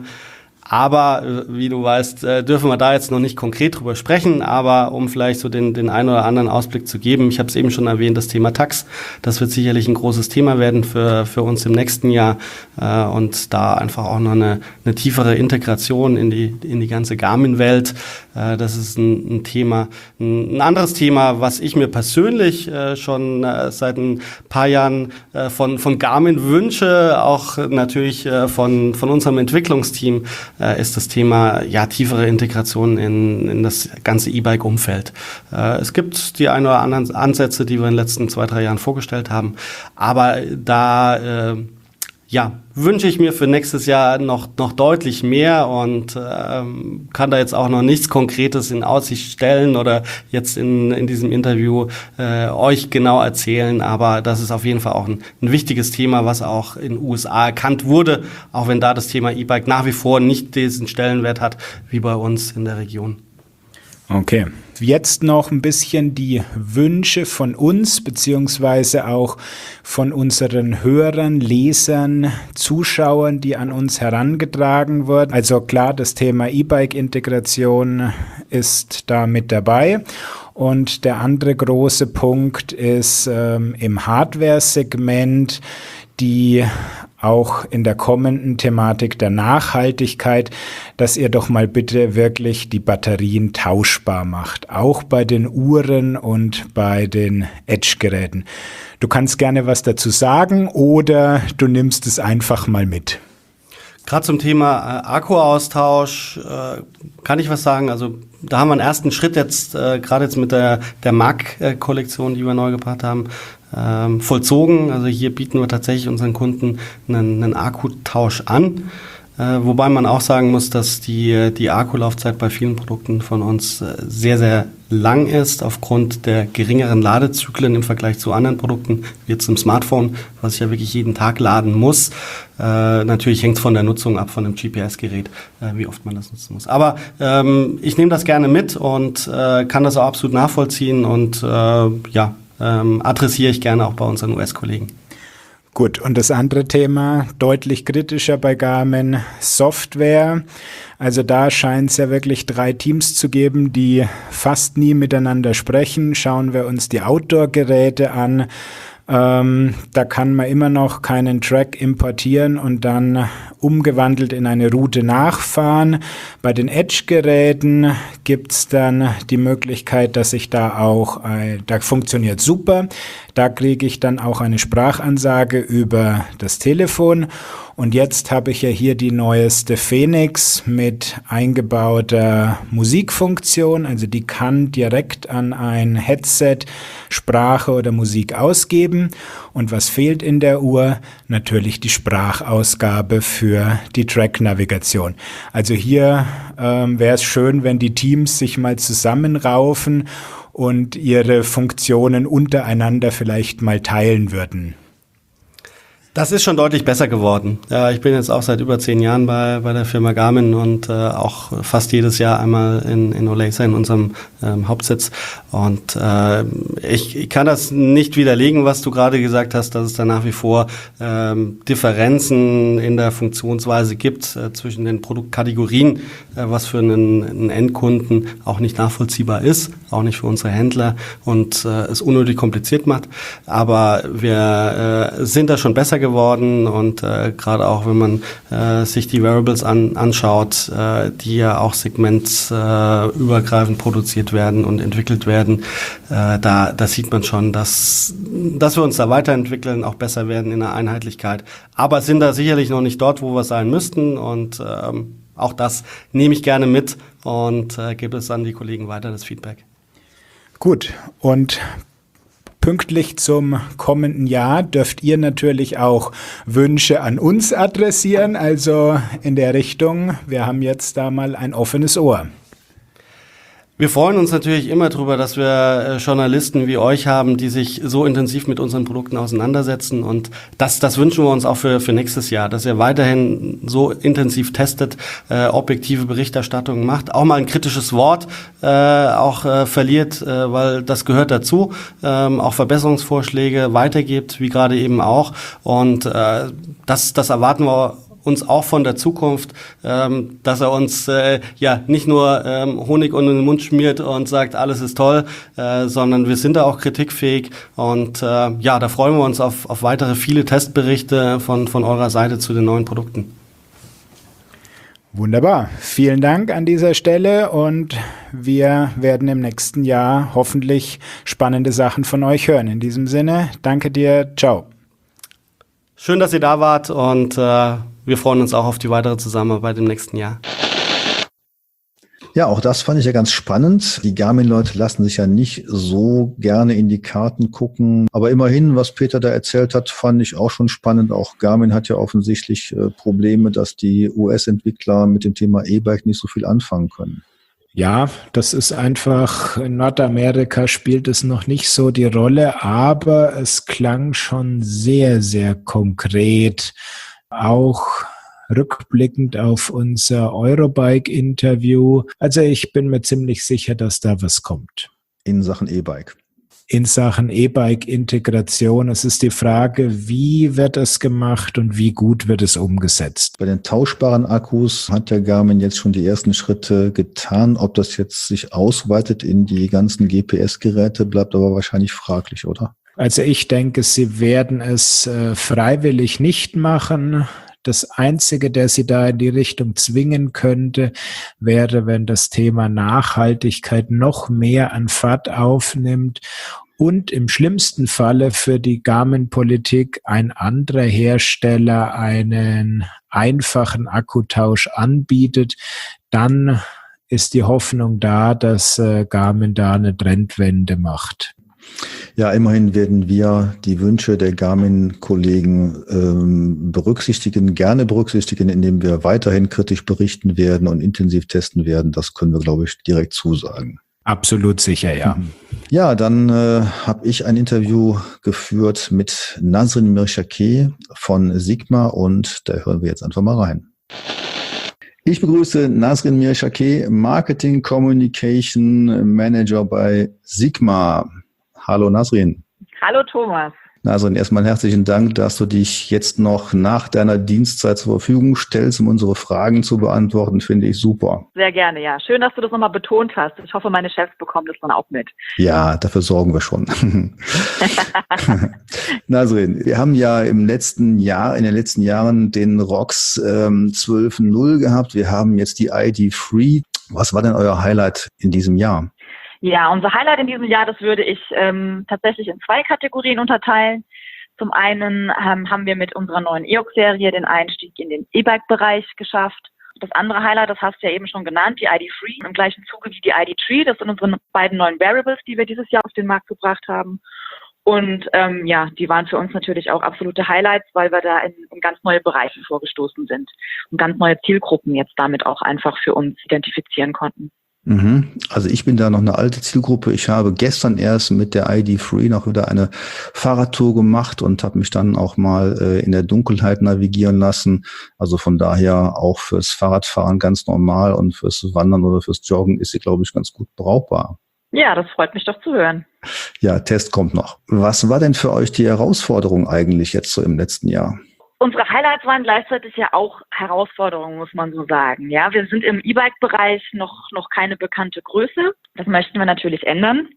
Aber wie du weißt, dürfen wir da jetzt noch nicht konkret drüber sprechen, aber um vielleicht so den, den einen oder anderen Ausblick zu geben, ich habe es eben schon erwähnt, das Thema Tacx, das wird sicherlich ein großes Thema werden für, für uns im nächsten Jahr und da einfach auch noch eine, eine tiefere Integration in die, in die ganze Garmin-Welt. Das ist ein, ein Thema. Ein anderes Thema, was ich mir persönlich schon seit ein paar Jahren von, von Garmin wünsche, auch natürlich von, von unserem Entwicklungsteam, ist das Thema ja tiefere Integration in, in das ganze E-Bike-Umfeld. Äh, es gibt die ein oder anderen Ansätze, die wir in den letzten zwei, drei Jahren vorgestellt haben, aber da äh, ja, wünsche ich mir für nächstes Jahr noch noch deutlich mehr und ähm, kann da jetzt auch noch nichts Konkretes in Aussicht stellen oder jetzt in in diesem Interview äh, euch genau erzählen, aber das ist auf jeden Fall auch ein, ein wichtiges Thema, was auch in den U S A erkannt wurde, auch wenn da das Thema E-Bike nach wie vor nicht diesen Stellenwert hat wie bei uns in der Region. Okay, jetzt noch ein bisschen die Wünsche von uns, beziehungsweise auch von unseren Hörern, Lesern, Zuschauern, die an uns herangetragen wurden. Also klar, das Thema E-Bike-Integration ist da mit dabei. Und der andere große Punkt ist ähm, im Hardware-Segment die auch in der kommenden Thematik der Nachhaltigkeit, dass ihr doch mal bitte wirklich die Batterien tauschbar macht, auch bei den Uhren und bei den Edge-Geräten. Du kannst gerne was dazu sagen oder du nimmst es einfach mal mit. Gerade zum Thema äh, Akkuaustausch äh, kann ich was sagen. Also da haben wir einen ersten Schritt jetzt, äh, gerade jetzt mit der, der M A C-Kollektion, die wir neu gebracht haben, ähm, vollzogen. Also hier bieten wir tatsächlich unseren Kunden einen, einen Akkutausch an. Äh, wobei man auch sagen muss, dass die, die Akkulaufzeit bei vielen Produkten von uns äh, sehr, sehr lang ist, aufgrund der geringeren Ladezyklen im Vergleich zu anderen Produkten, wie jetzt im Smartphone, was ich ja wirklich jeden Tag laden muss. Äh, natürlich hängt es von der Nutzung ab, von einem G P S-Gerät, äh, wie oft man das nutzen muss. Aber ähm, ich nehme das gerne mit und äh, kann das auch absolut nachvollziehen und äh, ja, ähm, adressiere ich gerne auch bei unseren U S-Kollegen. Gut, und das andere Thema, deutlich kritischer bei Garmin, Software. Also da scheint es ja wirklich drei Teams zu geben, die fast nie miteinander sprechen. Schauen wir uns die Outdoor-Geräte an. Ähm, da kann man immer noch keinen Track importieren und dann umgewandelt in eine Route nachfahren. Bei den Edge-Geräten gibt's dann die Möglichkeit, dass ich da auch, äh, da funktioniert super. Da kriege ich dann auch eine Sprachansage über das Telefon. Und jetzt habe ich ja hier die neueste Fenix mit eingebauter Musikfunktion. Also die kann direkt an ein Headset Sprache oder Musik ausgeben. Und was fehlt in der Uhr? Natürlich die Sprachausgabe für die Track-Navigation. Also hier ähm, wäre es schön, wenn die Teams sich mal zusammenraufen und ihre Funktionen untereinander vielleicht mal teilen würden. Das ist schon deutlich besser geworden. Ja, ich bin jetzt auch seit über zehn Jahren bei, bei der Firma Garmin und äh, auch fast jedes Jahr einmal in, in Olathe in unserem ähm, Hauptsitz. Und äh, ich, ich kann das nicht widerlegen, was du gerade gesagt hast, dass es da nach wie vor ähm, Differenzen in der Funktionsweise gibt äh, zwischen den Produktkategorien, äh, was für einen, einen Endkunden auch nicht nachvollziehbar ist, auch nicht für unsere Händler und äh, es unnötig kompliziert macht. Aber wir äh, sind da schon besser geworden und äh, gerade auch, wenn man äh, sich die Wearables an, anschaut, äh, die ja auch segmentübergreifend äh, produziert werden und entwickelt werden, äh, da, da sieht man schon, dass, dass wir uns da weiterentwickeln, auch besser werden in der Einheitlichkeit. Aber sind da sicherlich noch nicht dort, wo wir sein müssten und ähm, auch das nehme ich gerne mit und äh, gebe es an die Kollegen weiter, das Feedback. Gut, und pünktlich zum kommenden Jahr dürft ihr natürlich auch Wünsche an uns adressieren, also in der Richtung, wir haben jetzt da mal ein offenes Ohr. Wir freuen uns natürlich immer darüber, dass wir Journalisten wie euch haben, die sich so intensiv mit unseren Produkten auseinandersetzen und das, das wünschen wir uns auch für, für nächstes Jahr, dass ihr weiterhin so intensiv testet, äh, objektive Berichterstattung macht, auch mal ein kritisches Wort äh, auch äh, verliert, äh, weil das gehört dazu, ähm, auch Verbesserungsvorschläge weitergibt, wie gerade eben auch und äh, das, das erwarten wir uns auch von der Zukunft, ähm, dass er uns äh, ja nicht nur ähm, Honig um den Mund schmiert und sagt, alles ist toll, äh, sondern wir sind da auch kritikfähig und äh, ja, da freuen wir uns auf, auf weitere viele Testberichte von, von eurer Seite zu den neuen Produkten. Wunderbar. Vielen Dank an dieser Stelle und wir werden im nächsten Jahr hoffentlich spannende Sachen von euch hören. In diesem Sinne, danke dir. Ciao. Schön, dass ihr da wart und äh, wir freuen uns auch auf die weitere Zusammenarbeit im nächsten Jahr. Ja, auch das fand ich ja ganz spannend. Die Garmin-Leute lassen sich ja nicht so gerne in die Karten gucken. Aber immerhin, was Peter da erzählt hat, fand ich auch schon spannend. Auch Garmin hat ja offensichtlich äh, Probleme, dass die U S-Entwickler mit dem Thema E-Bike nicht so viel anfangen können. Ja, das ist einfach, in Nordamerika spielt es noch nicht so die Rolle, aber es klang schon sehr, sehr konkret, auch rückblickend auf unser Eurobike-Interview. Also ich bin mir ziemlich sicher, dass da was kommt. In Sachen E-Bike. In Sachen E-Bike-Integration. Es ist die Frage, wie wird es gemacht und wie gut wird es umgesetzt? Bei den tauschbaren Akkus hat der Garmin jetzt schon die ersten Schritte getan. Ob das jetzt sich ausweitet in die ganzen G P S-Geräte, bleibt aber wahrscheinlich fraglich, oder? Also ich denke, sie werden es äh, freiwillig nicht machen. Das Einzige, der sie da in die Richtung zwingen könnte, wäre, wenn das Thema Nachhaltigkeit noch mehr an Fahrt aufnimmt und im schlimmsten Falle für die Garmin-Politik ein anderer Hersteller einen einfachen Akkutausch anbietet. Dann ist die Hoffnung da, dass äh, Garmin da eine Trendwende macht. Ja, immerhin werden wir die Wünsche der Garmin-Kollegen ähm, berücksichtigen, gerne berücksichtigen, indem wir weiterhin kritisch berichten werden und intensiv testen werden. Das können wir, glaube ich, direkt zusagen. Absolut sicher, ja. Ja, dann äh, habe ich ein Interview geführt mit Nazrin Mirshakeh von Sigma und da hören wir jetzt einfach mal rein. Ich begrüße Nazrin Mirshakeh, Marketing Communication Manager bei Sigma. Hallo Nazrin. Hallo Thomas. Nazrin, erstmal herzlichen Dank, dass du dich jetzt noch nach deiner Dienstzeit zur Verfügung stellst, um unsere Fragen zu beantworten, finde ich super. Sehr gerne, ja. Schön, dass du das nochmal betont hast. Ich hoffe, meine Chefs bekommen das dann auch mit. Ja, dafür sorgen wir schon. Nazrin, wir haben ja im letzten Jahr, in den letzten Jahren den ROX ähm, zwölf Punkt null gehabt. Wir haben jetzt die I D drei. Was war denn euer Highlight in diesem Jahr? Ja, unser Highlight in diesem Jahr, das würde ich ähm, tatsächlich in zwei Kategorien unterteilen. Zum einen ähm, haben wir mit unserer neuen E O X-Serie den Einstieg in den E-Bike-Bereich geschafft. Das andere Highlight, das hast du ja eben schon genannt, die I D drei, im gleichen Zuge wie die I D drei. Das sind unsere beiden neuen Wearables, die wir dieses Jahr auf den Markt gebracht haben. Und ähm, ja, die waren für uns natürlich auch absolute Highlights, weil wir da in, in ganz neue Bereiche vorgestoßen sind und ganz neue Zielgruppen jetzt damit auch einfach für uns identifizieren konnten. Also ich bin da noch eine alte Zielgruppe. Ich habe gestern erst mit der I D drei noch wieder eine Fahrradtour gemacht und habe mich dann auch mal äh, in der Dunkelheit navigieren lassen. Also von daher auch fürs Fahrradfahren ganz normal und fürs Wandern oder fürs Joggen ist sie, glaube ich, ganz gut brauchbar. Ja, das freut mich doch zu hören. Ja, Test kommt noch. Was war denn für euch die Herausforderung eigentlich jetzt so im letzten Jahr? Unsere Highlights waren gleichzeitig ja auch Herausforderungen, muss man so sagen. Ja, wir sind im E-Bike-Bereich noch noch keine bekannte Größe. Das möchten wir natürlich ändern.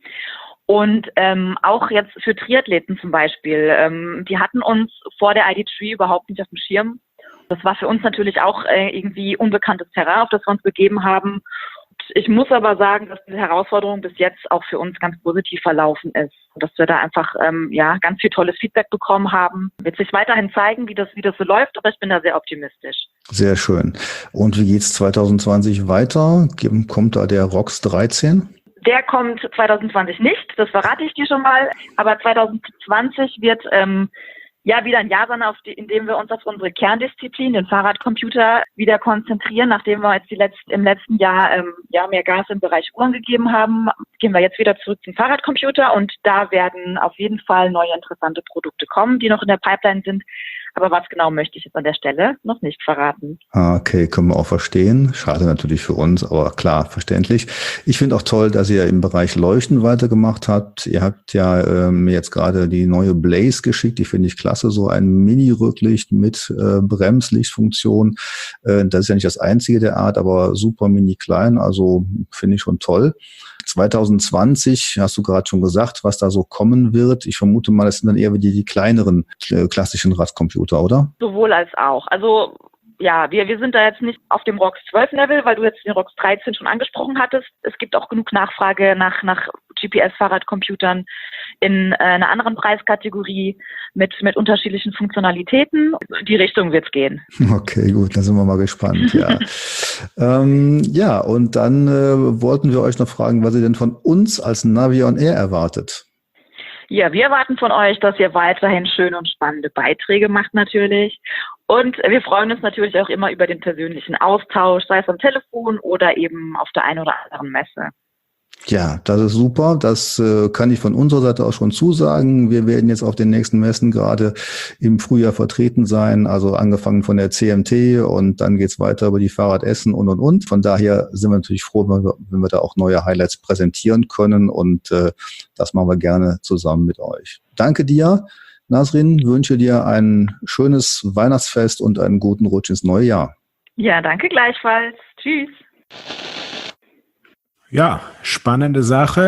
Und ähm, auch jetzt für Triathleten zum Beispiel, ähm, die hatten uns vor der I D drei überhaupt nicht auf dem Schirm. Das war für uns natürlich auch äh, irgendwie unbekanntes Terrain, auf das wir uns begeben haben. Ich muss aber sagen, dass diese Herausforderung bis jetzt auch für uns ganz positiv verlaufen ist. Dass wir da einfach ähm, ja ganz viel tolles Feedback bekommen haben. Wird sich weiterhin zeigen, wie das wie das so läuft, aber ich bin da sehr optimistisch. Sehr schön. Und wie geht's zwanzig zwanzig weiter? Kommt da der ROX dreizehn? Der kommt zwanzig zwanzig nicht, das verrate ich dir schon mal. Aber zwanzig zwanzig wird ähm, ja wieder ein Jahr sein, auf die, in dem wir uns auf unsere Kerndisziplin, den Fahrradcomputer, wieder konzentrieren. Nachdem wir jetzt die letzt, im letzten Jahr ähm, ja mehr Gas im Bereich Uhren gegeben haben, gehen wir jetzt wieder zurück zum Fahrradcomputer und da werden auf jeden Fall neue interessante Produkte kommen, die noch in der Pipeline sind. Aber was genau möchte ich jetzt an der Stelle noch nicht verraten. Okay, können wir auch verstehen. Schade natürlich für uns, aber klar, verständlich. Ich finde auch toll, dass ihr im Bereich Leuchten weitergemacht habt. Ihr habt ja ähm, jetzt gerade die neue Blaze geschickt, die finde ich klasse, so ein Mini-Rücklicht mit äh, Bremslichtfunktion. Äh, das ist ja nicht das einzige der Art, aber super mini klein, also finde ich schon toll. zwanzig zwanzig, hast du gerade schon gesagt, was da so kommen wird. Ich vermute mal, das sind dann eher wie die, die kleineren äh, klassischen Radcomputer, oder? Sowohl als auch. Also ja, wir, wir sind da jetzt nicht auf dem ROX zwölf Level, weil du jetzt den ROX dreizehn schon angesprochen hattest. Es gibt auch genug Nachfrage nach, nach G P S-Fahrradcomputern in äh, einer anderen Preiskategorie mit, mit unterschiedlichen Funktionalitäten. Die Richtung wird's gehen. Okay, gut, dann sind wir mal gespannt, ja. ähm, ja, und dann äh, wollten wir euch noch fragen, was ihr denn von uns als Navi on Air erwartet. Ja, wir erwarten von euch, dass ihr weiterhin schöne und spannende Beiträge macht natürlich. Und wir freuen uns natürlich auch immer über den persönlichen Austausch, sei es am Telefon oder eben auf der einen oder anderen Messe. Ja, das ist super. Das äh, kann ich von unserer Seite auch schon zusagen. Wir werden jetzt auf den nächsten Messen gerade im Frühjahr vertreten sein, also angefangen von der C M T und dann geht's weiter über die Fahrradessen und, und, und. Von daher sind wir natürlich froh, wenn wir, wenn wir da auch neue Highlights präsentieren können und äh, das machen wir gerne zusammen mit euch. Danke dir, Nazrin, wünsche dir ein schönes Weihnachtsfest und einen guten Rutsch ins neue Jahr. Ja, danke gleichfalls. Tschüss. Ja, spannende Sache.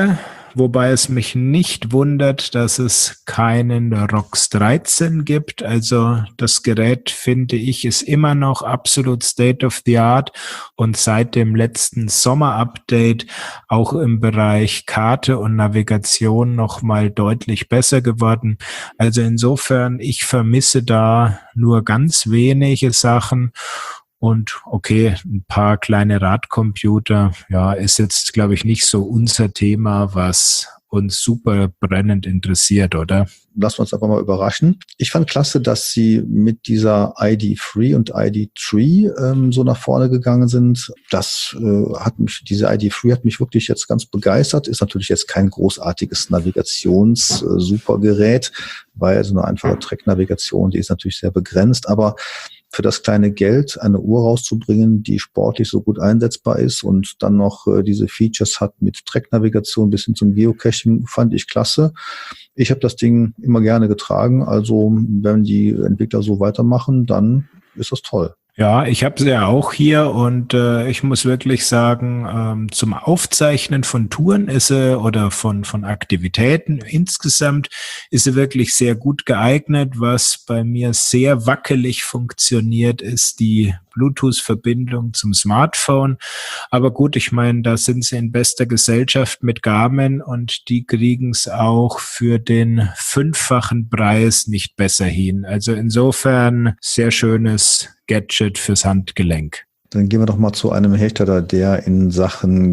wobei es mich nicht wundert, dass es keinen ROX dreizehn gibt. Also das Gerät, finde ich, ist immer noch absolut State of the Art und seit dem letzten Sommer-Update auch im Bereich Karte und Navigation nochmal deutlich besser geworden. Also insofern, ich vermisse da nur ganz wenige Sachen. Und okay, ein paar kleine Radcomputer, ja, ist jetzt, glaube ich, nicht so unser Thema, was uns super brennend interessiert, oder? Lassen wir uns einfach mal überraschen. Ich fand klasse, dass sie mit dieser I D drei und I D drei ähm, so nach vorne gegangen sind. Das äh, hat mich, diese I D drei hat mich wirklich jetzt ganz begeistert. Ist natürlich jetzt kein großartiges Navigations-Supergerät, weil so eine einfache Track-Navigation, die ist natürlich sehr begrenzt, aber für das kleine Geld eine Uhr rauszubringen, die sportlich so gut einsetzbar ist und dann noch äh, diese Features hat mit Track-Navigation bis hin zum Geocaching, fand ich klasse. Ich habe das Ding immer gerne getragen, also wenn die Entwickler so weitermachen, dann ist das toll. Ja, ich habe sie ja auch hier und äh, ich muss wirklich sagen, ähm, zum Aufzeichnen von Touren ist sie oder von von Aktivitäten insgesamt ist sie wirklich sehr gut geeignet. Was bei mir sehr wackelig funktioniert, ist die Bluetooth-Verbindung zum Smartphone. Aber gut, ich meine, da sind sie in bester Gesellschaft mit Garmin und die kriegen es auch für den fünffachen Preis nicht besser hin. Also insofern sehr schönes Gadget fürs Handgelenk. Dann gehen wir doch mal zu einem Hersteller, der in Sachen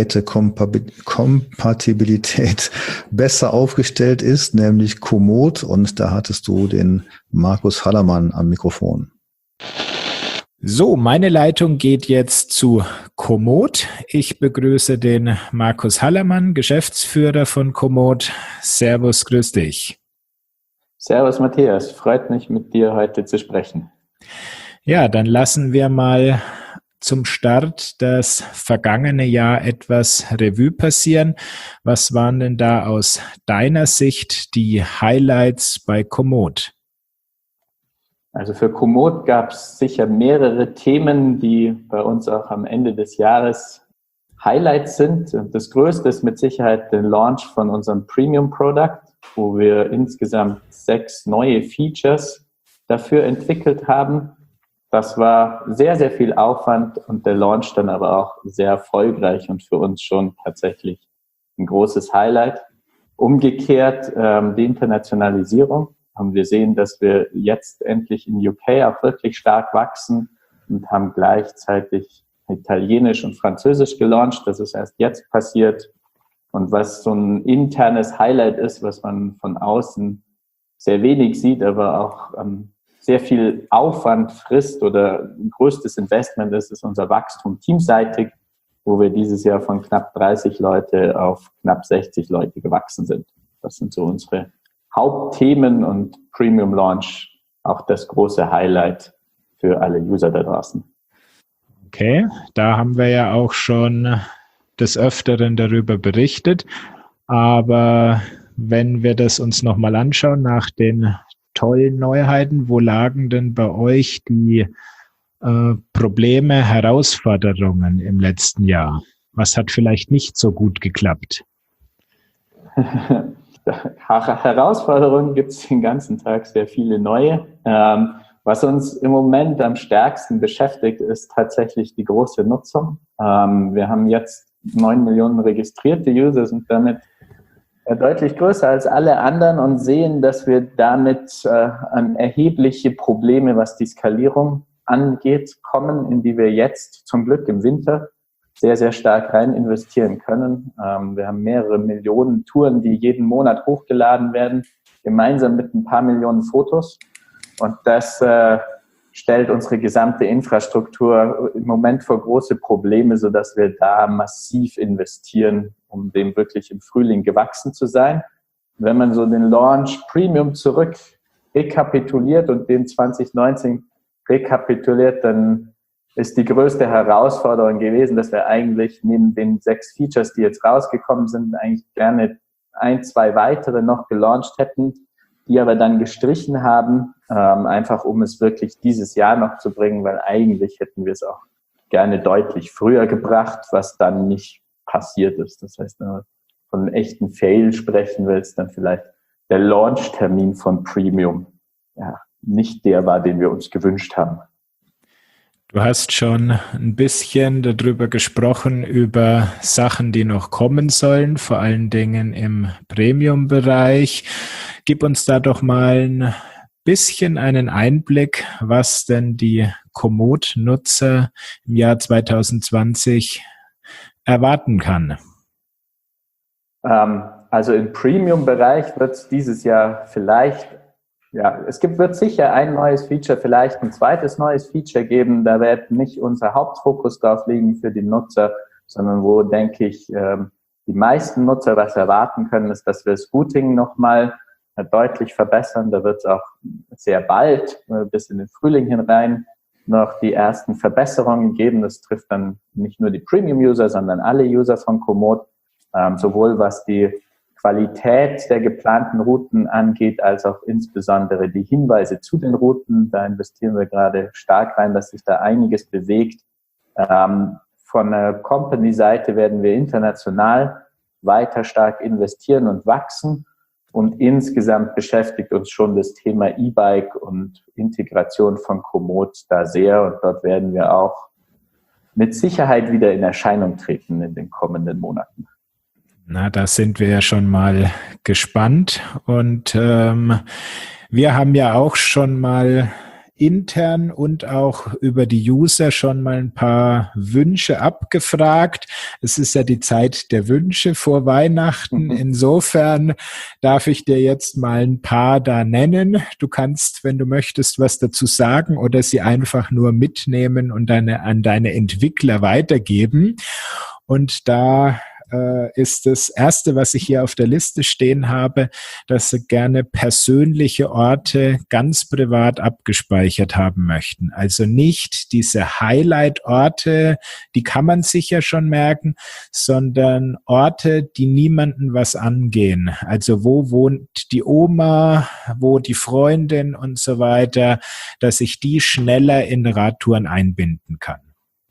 Gerätekompatibilität besser aufgestellt ist, nämlich Komoot. Und da hattest du den Markus Hallermann am Mikrofon. So, meine Leitung geht jetzt zu Komoot. Ich begrüße den Markus Hallermann, Geschäftsführer von Komoot. Servus, grüß dich. Servus, Matthias. Freut mich, mit dir heute zu sprechen. Ja, dann lassen wir mal zum Start das vergangene Jahr etwas Revue passieren. Was waren denn da aus deiner Sicht die Highlights bei Komoot? Also für Komoot gab es sicher mehrere Themen, die bei uns auch am Ende des Jahres Highlights sind. Das größte ist mit Sicherheit der Launch von unserem Premium-Product, wo wir insgesamt sechs neue Features dafür entwickelt haben. Das war sehr, sehr viel Aufwand und der Launch dann aber auch sehr erfolgreich und für uns schon tatsächlich ein großes Highlight. Umgekehrt ähm, die Internationalisierung. Haben wir sehen, dass wir jetzt endlich in U K auch wirklich stark wachsen und haben gleichzeitig Italienisch und Französisch gelauncht. Das ist erst jetzt passiert. Und was so ein internes Highlight ist, was man von außen sehr wenig sieht, aber auch ähm, sehr viel Aufwand frisst oder ein größtes Investment ist, ist unser Wachstum teamseitig, wo wir dieses Jahr von knapp dreißig Leute auf knapp sechzig Leute gewachsen sind. Das sind so unsere Hauptthemen und Premium Launch, auch das große Highlight für alle User da draußen. Okay, da haben wir ja auch schon des Öfteren darüber berichtet, aber wenn wir das uns nochmal anschauen nach den tollen Neuheiten, wo lagen denn bei euch die äh, Probleme, Herausforderungen im letzten Jahr? Was hat vielleicht nicht so gut geklappt? Herausforderungen gibt es den ganzen Tag sehr viele neue. Ähm, was uns im Moment am stärksten beschäftigt, ist tatsächlich die große Nutzung. Ähm, wir haben jetzt neun Millionen registrierte User, sind damit äh, deutlich größer als alle anderen und sehen, dass wir damit äh, an erhebliche Probleme, was die Skalierung angeht, kommen, in die wir jetzt zum Glück im Winter sehr, sehr stark rein investieren können. Ähm, wir haben mehrere Millionen Touren, die jeden Monat hochgeladen werden, gemeinsam mit ein paar Millionen Fotos. Und das äh, stellt unsere gesamte Infrastruktur im Moment vor große Probleme, sodass wir da massiv investieren, um dem wirklich im Frühling gewachsen zu sein. Wenn man so den Launch Premium zurück rekapituliert und den zwanzig neunzehn rekapituliert, dann ist die größte Herausforderung gewesen, dass wir eigentlich neben den sechs Features, die jetzt rausgekommen sind, eigentlich gerne ein, zwei weitere noch gelauncht hätten, die aber dann gestrichen haben, ähm, einfach um es wirklich dieses Jahr noch zu bringen, weil eigentlich hätten wir es auch gerne deutlich früher gebracht, was dann nicht passiert ist. Das heißt, von einem echten Fail sprechen willst, dann vielleicht der Launch-Termin von Premium ja nicht der war, den wir uns gewünscht haben. Du hast schon ein bisschen darüber gesprochen, über Sachen, die noch kommen sollen, vor allen Dingen im Premium-Bereich. Gib uns da doch mal ein bisschen einen Einblick, was denn die Komoot-Nutzer im Jahr zwanzig zwanzig erwarten kann. Ähm, also im Premium-Bereich wird es dieses Jahr vielleicht Ja, es gibt, wird sicher ein neues Feature, vielleicht ein zweites neues Feature geben. Da wird nicht unser Hauptfokus drauf liegen für die Nutzer, sondern wo, denke ich, die meisten Nutzer was erwarten können, ist, dass wir das Routing nochmal deutlich verbessern. Da wird es auch sehr bald, bis in den Frühling hinein, noch die ersten Verbesserungen geben. Das trifft dann nicht nur die Premium-User, sondern alle User von Komoot, sowohl was die Qualität der geplanten Routen angeht, als auch insbesondere die Hinweise zu den Routen. Da investieren wir gerade stark rein, dass sich da einiges bewegt. Ähm, von der Company-Seite werden wir international weiter stark investieren und wachsen. Und insgesamt beschäftigt uns schon das Thema E-Bike und Integration von Komoot da sehr. Und dort werden wir auch mit Sicherheit wieder in Erscheinung treten in den kommenden Monaten. Na, da sind wir ja schon mal gespannt und ähm, wir haben ja auch schon mal intern und auch über die User schon mal ein paar Wünsche abgefragt. Es ist ja die Zeit der Wünsche vor Weihnachten. Insofern darf ich dir jetzt mal ein paar da nennen. Du kannst, wenn du möchtest, was dazu sagen oder sie einfach nur mitnehmen und deine, an deine Entwickler weitergeben. Und da ist das Erste, was ich hier auf der Liste stehen habe, dass sie gerne persönliche Orte ganz privat abgespeichert haben möchten. Also nicht diese Highlight-Orte, die kann man sich ja schon merken, sondern Orte, die niemanden was angehen. Also wo wohnt die Oma, wo die Freundin und so weiter, dass ich die schneller in Radtouren einbinden kann.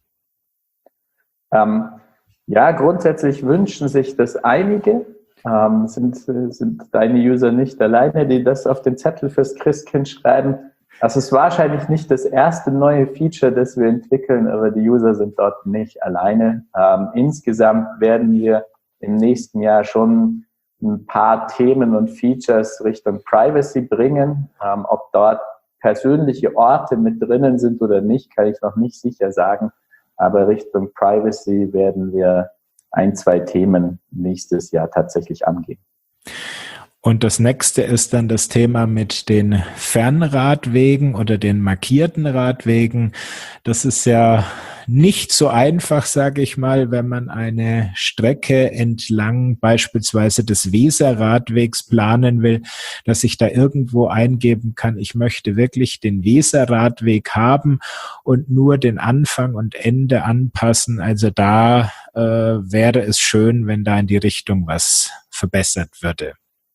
Ähm. Ja, grundsätzlich wünschen sich das einige. Ähm, sind, sind deine User nicht alleine, die das auf den Zettel fürs Christkind schreiben. Das ist wahrscheinlich nicht das erste neue Feature, das wir entwickeln, aber die User sind dort nicht alleine. Ähm, insgesamt werden wir im nächsten Jahr schon ein paar Themen und Features Richtung Privacy bringen. Ähm, ob dort persönliche Orte mit drinnen sind oder nicht, kann ich noch nicht sicher sagen. Aber Richtung Privacy werden wir ein, zwei Themen nächstes Jahr tatsächlich angehen. Und das nächste ist dann das Thema mit den Fernradwegen oder den markierten Radwegen. Das ist ja nicht so einfach, sage ich mal, wenn man eine Strecke entlang beispielsweise des Weserradwegs planen will, dass ich da irgendwo eingeben kann, ich möchte wirklich den Weserradweg haben und nur den Anfang und Ende anpassen. Also da äh, wäre es schön, wenn da in die Richtung was verbessert würde.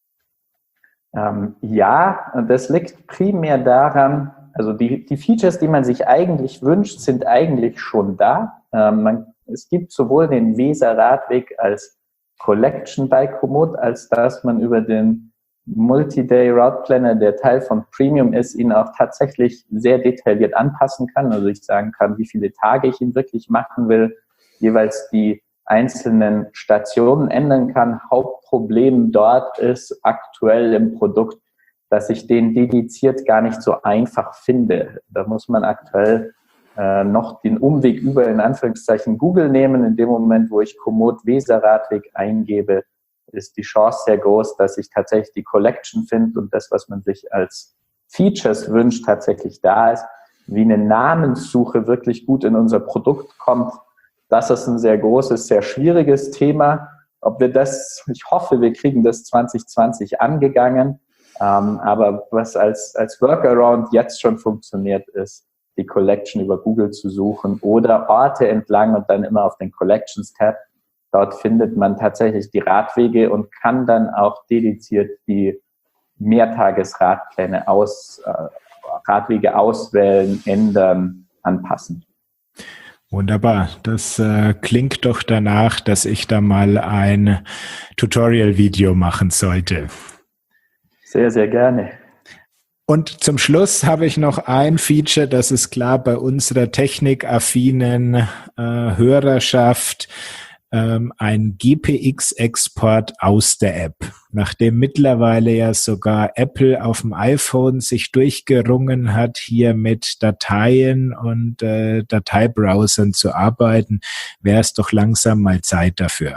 Ähm, ja, das liegt primär daran, also die, die Features, die man sich eigentlich wünscht, sind eigentlich schon da. Ähm, man, es gibt sowohl den Weser-Radweg als Collection bei Komoot, als dass man über den Multi-Day Route Planner, der Teil von Premium ist, ihn auch tatsächlich sehr detailliert anpassen kann. Also ich sagen kann, wie viele Tage ich ihn wirklich machen will, jeweils die einzelnen Stationen ändern kann. Hauptproblem dort ist aktuell im Produkt, dass ich den dediziert gar nicht so einfach finde. Da muss man aktuell äh, noch den Umweg über, in Anführungszeichen, Google nehmen. In dem Moment, wo ich Komoot Weser-Radweg eingebe, ist die Chance sehr groß, dass ich tatsächlich die Collection finde und das, was man sich als Features wünscht, tatsächlich da ist. Wie eine Namenssuche wirklich gut in unser Produkt kommt, das ist ein sehr großes, sehr schwieriges Thema. Ob wir das, ich hoffe, wir kriegen das zwanzig zwanzig angegangen. Ähm, aber was als, als Workaround jetzt schon funktioniert, ist, die Collection über Google zu suchen oder Orte entlang und dann immer auf den Collections-Tab. Dort findet man tatsächlich die Radwege und kann dann auch dediziert die Mehrtagesradpläne aus, äh, Radwege auswählen, ändern, anpassen. Wunderbar. Das äh, klingt doch danach, dass ich da mal ein Tutorial-Video machen sollte. Sehr, sehr gerne. Und zum Schluss habe ich noch ein Feature, das ist klar bei unserer technikaffinen äh, Hörerschaft, ähm, ein G P X-Export aus der App. Nachdem mittlerweile ja sogar Apple auf dem iPhone sich durchgerungen hat, hier mit Dateien und äh, Dateibrowsern zu arbeiten, wäre es doch langsam mal Zeit dafür.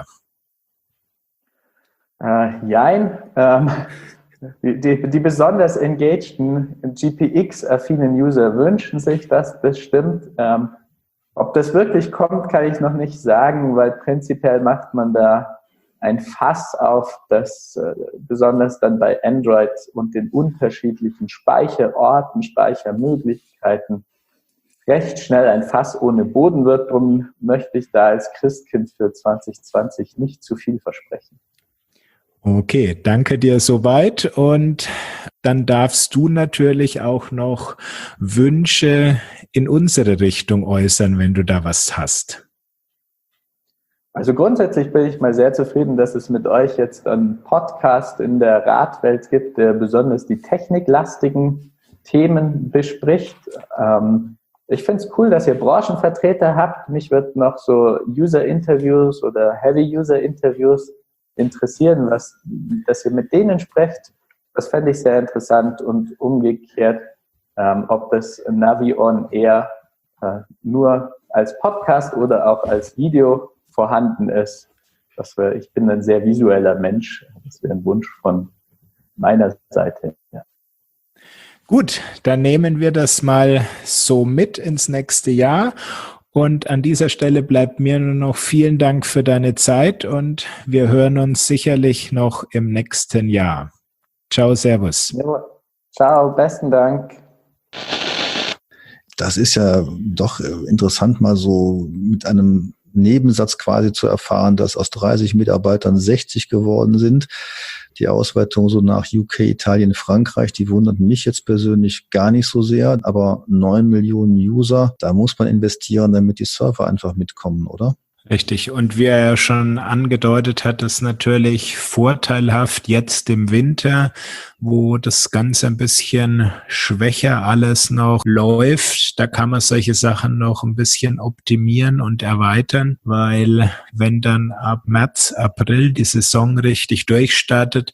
Äh, jein. Ähm, die, die, die besonders engagten G P X-affinen User wünschen sich das bestimmt. Ähm, ob das wirklich kommt, kann ich noch nicht sagen, weil prinzipiell macht man da ein Fass auf, das äh, besonders dann bei Android und den unterschiedlichen Speicherorten, Speichermöglichkeiten recht schnell ein Fass ohne Boden wird. Darum möchte ich da als Christkind für zwanzig zwanzig nicht zu viel versprechen. Okay, danke dir soweit. Und dann darfst du natürlich auch noch Wünsche in unsere Richtung äußern, wenn du da was hast. Also grundsätzlich bin ich mal sehr zufrieden, dass es mit euch jetzt einen Podcast in der Radwelt gibt, der besonders die techniklastigen Themen bespricht. Ähm, ich finde es cool, dass ihr Branchenvertreter habt. Mich wird noch so User-Interviews oder Heavy-User-Interviews interessieren, was, dass ihr mit denen sprecht. Das fände ich sehr interessant und umgekehrt, ähm, ob das Navi On Air äh, nur als Podcast oder auch als Video vorhanden ist. Das wär, ich bin ein sehr visueller Mensch. Das wäre ein Wunsch von meiner Seite. Ja. Gut, dann nehmen wir das mal so mit ins nächste Jahr. Und an dieser Stelle bleibt mir nur noch vielen Dank für deine Zeit und wir hören uns sicherlich noch im nächsten Jahr. Ciao, servus. Ja, ciao, besten Dank. Das ist ja doch interessant, mal so mit einem Nebensatz quasi zu erfahren, dass aus dreißig Mitarbeitern sechzig geworden sind. Die Ausweitung so nach U K, Italien, Frankreich, die wundert mich jetzt persönlich gar nicht so sehr, aber neun Millionen User, da muss man investieren, damit die Server einfach mitkommen, oder? Richtig. Und wie er ja schon angedeutet hat, ist natürlich vorteilhaft jetzt im Winter, wo das Ganze ein bisschen schwächer alles noch läuft. Da kann man solche Sachen noch ein bisschen optimieren und erweitern, weil wenn dann ab März, April die Saison richtig durchstartet,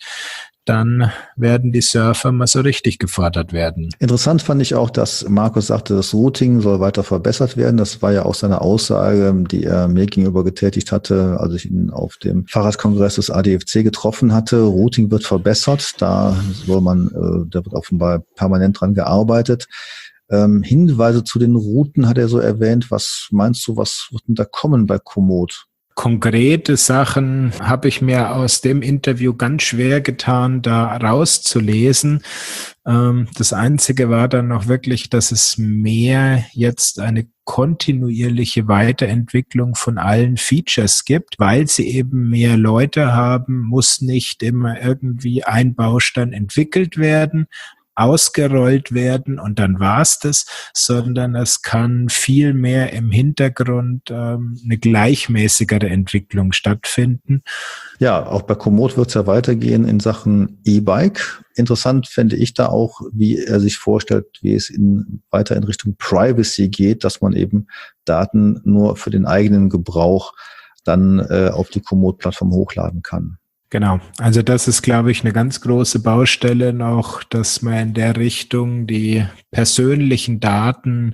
dann werden die Surfer mal so richtig gefordert werden. Interessant fand ich auch, dass Markus sagte, das Routing soll weiter verbessert werden. Das war ja auch seine Aussage, die er mir gegenüber getätigt hatte, als ich ihn auf dem Fahrradkongress des A D F C getroffen hatte. Routing wird verbessert, da soll man, äh, da wird offenbar permanent dran gearbeitet. Ähm, Hinweise zu den Routen hat er so erwähnt. Was meinst du, was wird denn da kommen bei Komoot? Konkrete Sachen habe ich mir aus dem Interview ganz schwer getan, da rauszulesen. Ähm, das Einzige war dann noch wirklich, dass es mehr jetzt eine kontinuierliche Weiterentwicklung von allen Features gibt, weil sie eben mehr Leute haben, muss nicht immer irgendwie ein Baustein entwickelt werden, ausgerollt werden und dann war's das, sondern es kann viel mehr im Hintergrund ähm, eine gleichmäßigere Entwicklung stattfinden. Ja, auch bei Komoot wird es ja weitergehen in Sachen E-Bike. Interessant fände ich da auch, wie er sich vorstellt, wie es in, weiter in Richtung Privacy geht, dass man eben Daten nur für den eigenen Gebrauch dann äh, auf die Komoot-Plattform hochladen kann. Genau, also das ist, glaube ich, eine ganz große Baustelle noch, dass man in der Richtung die persönlichen Daten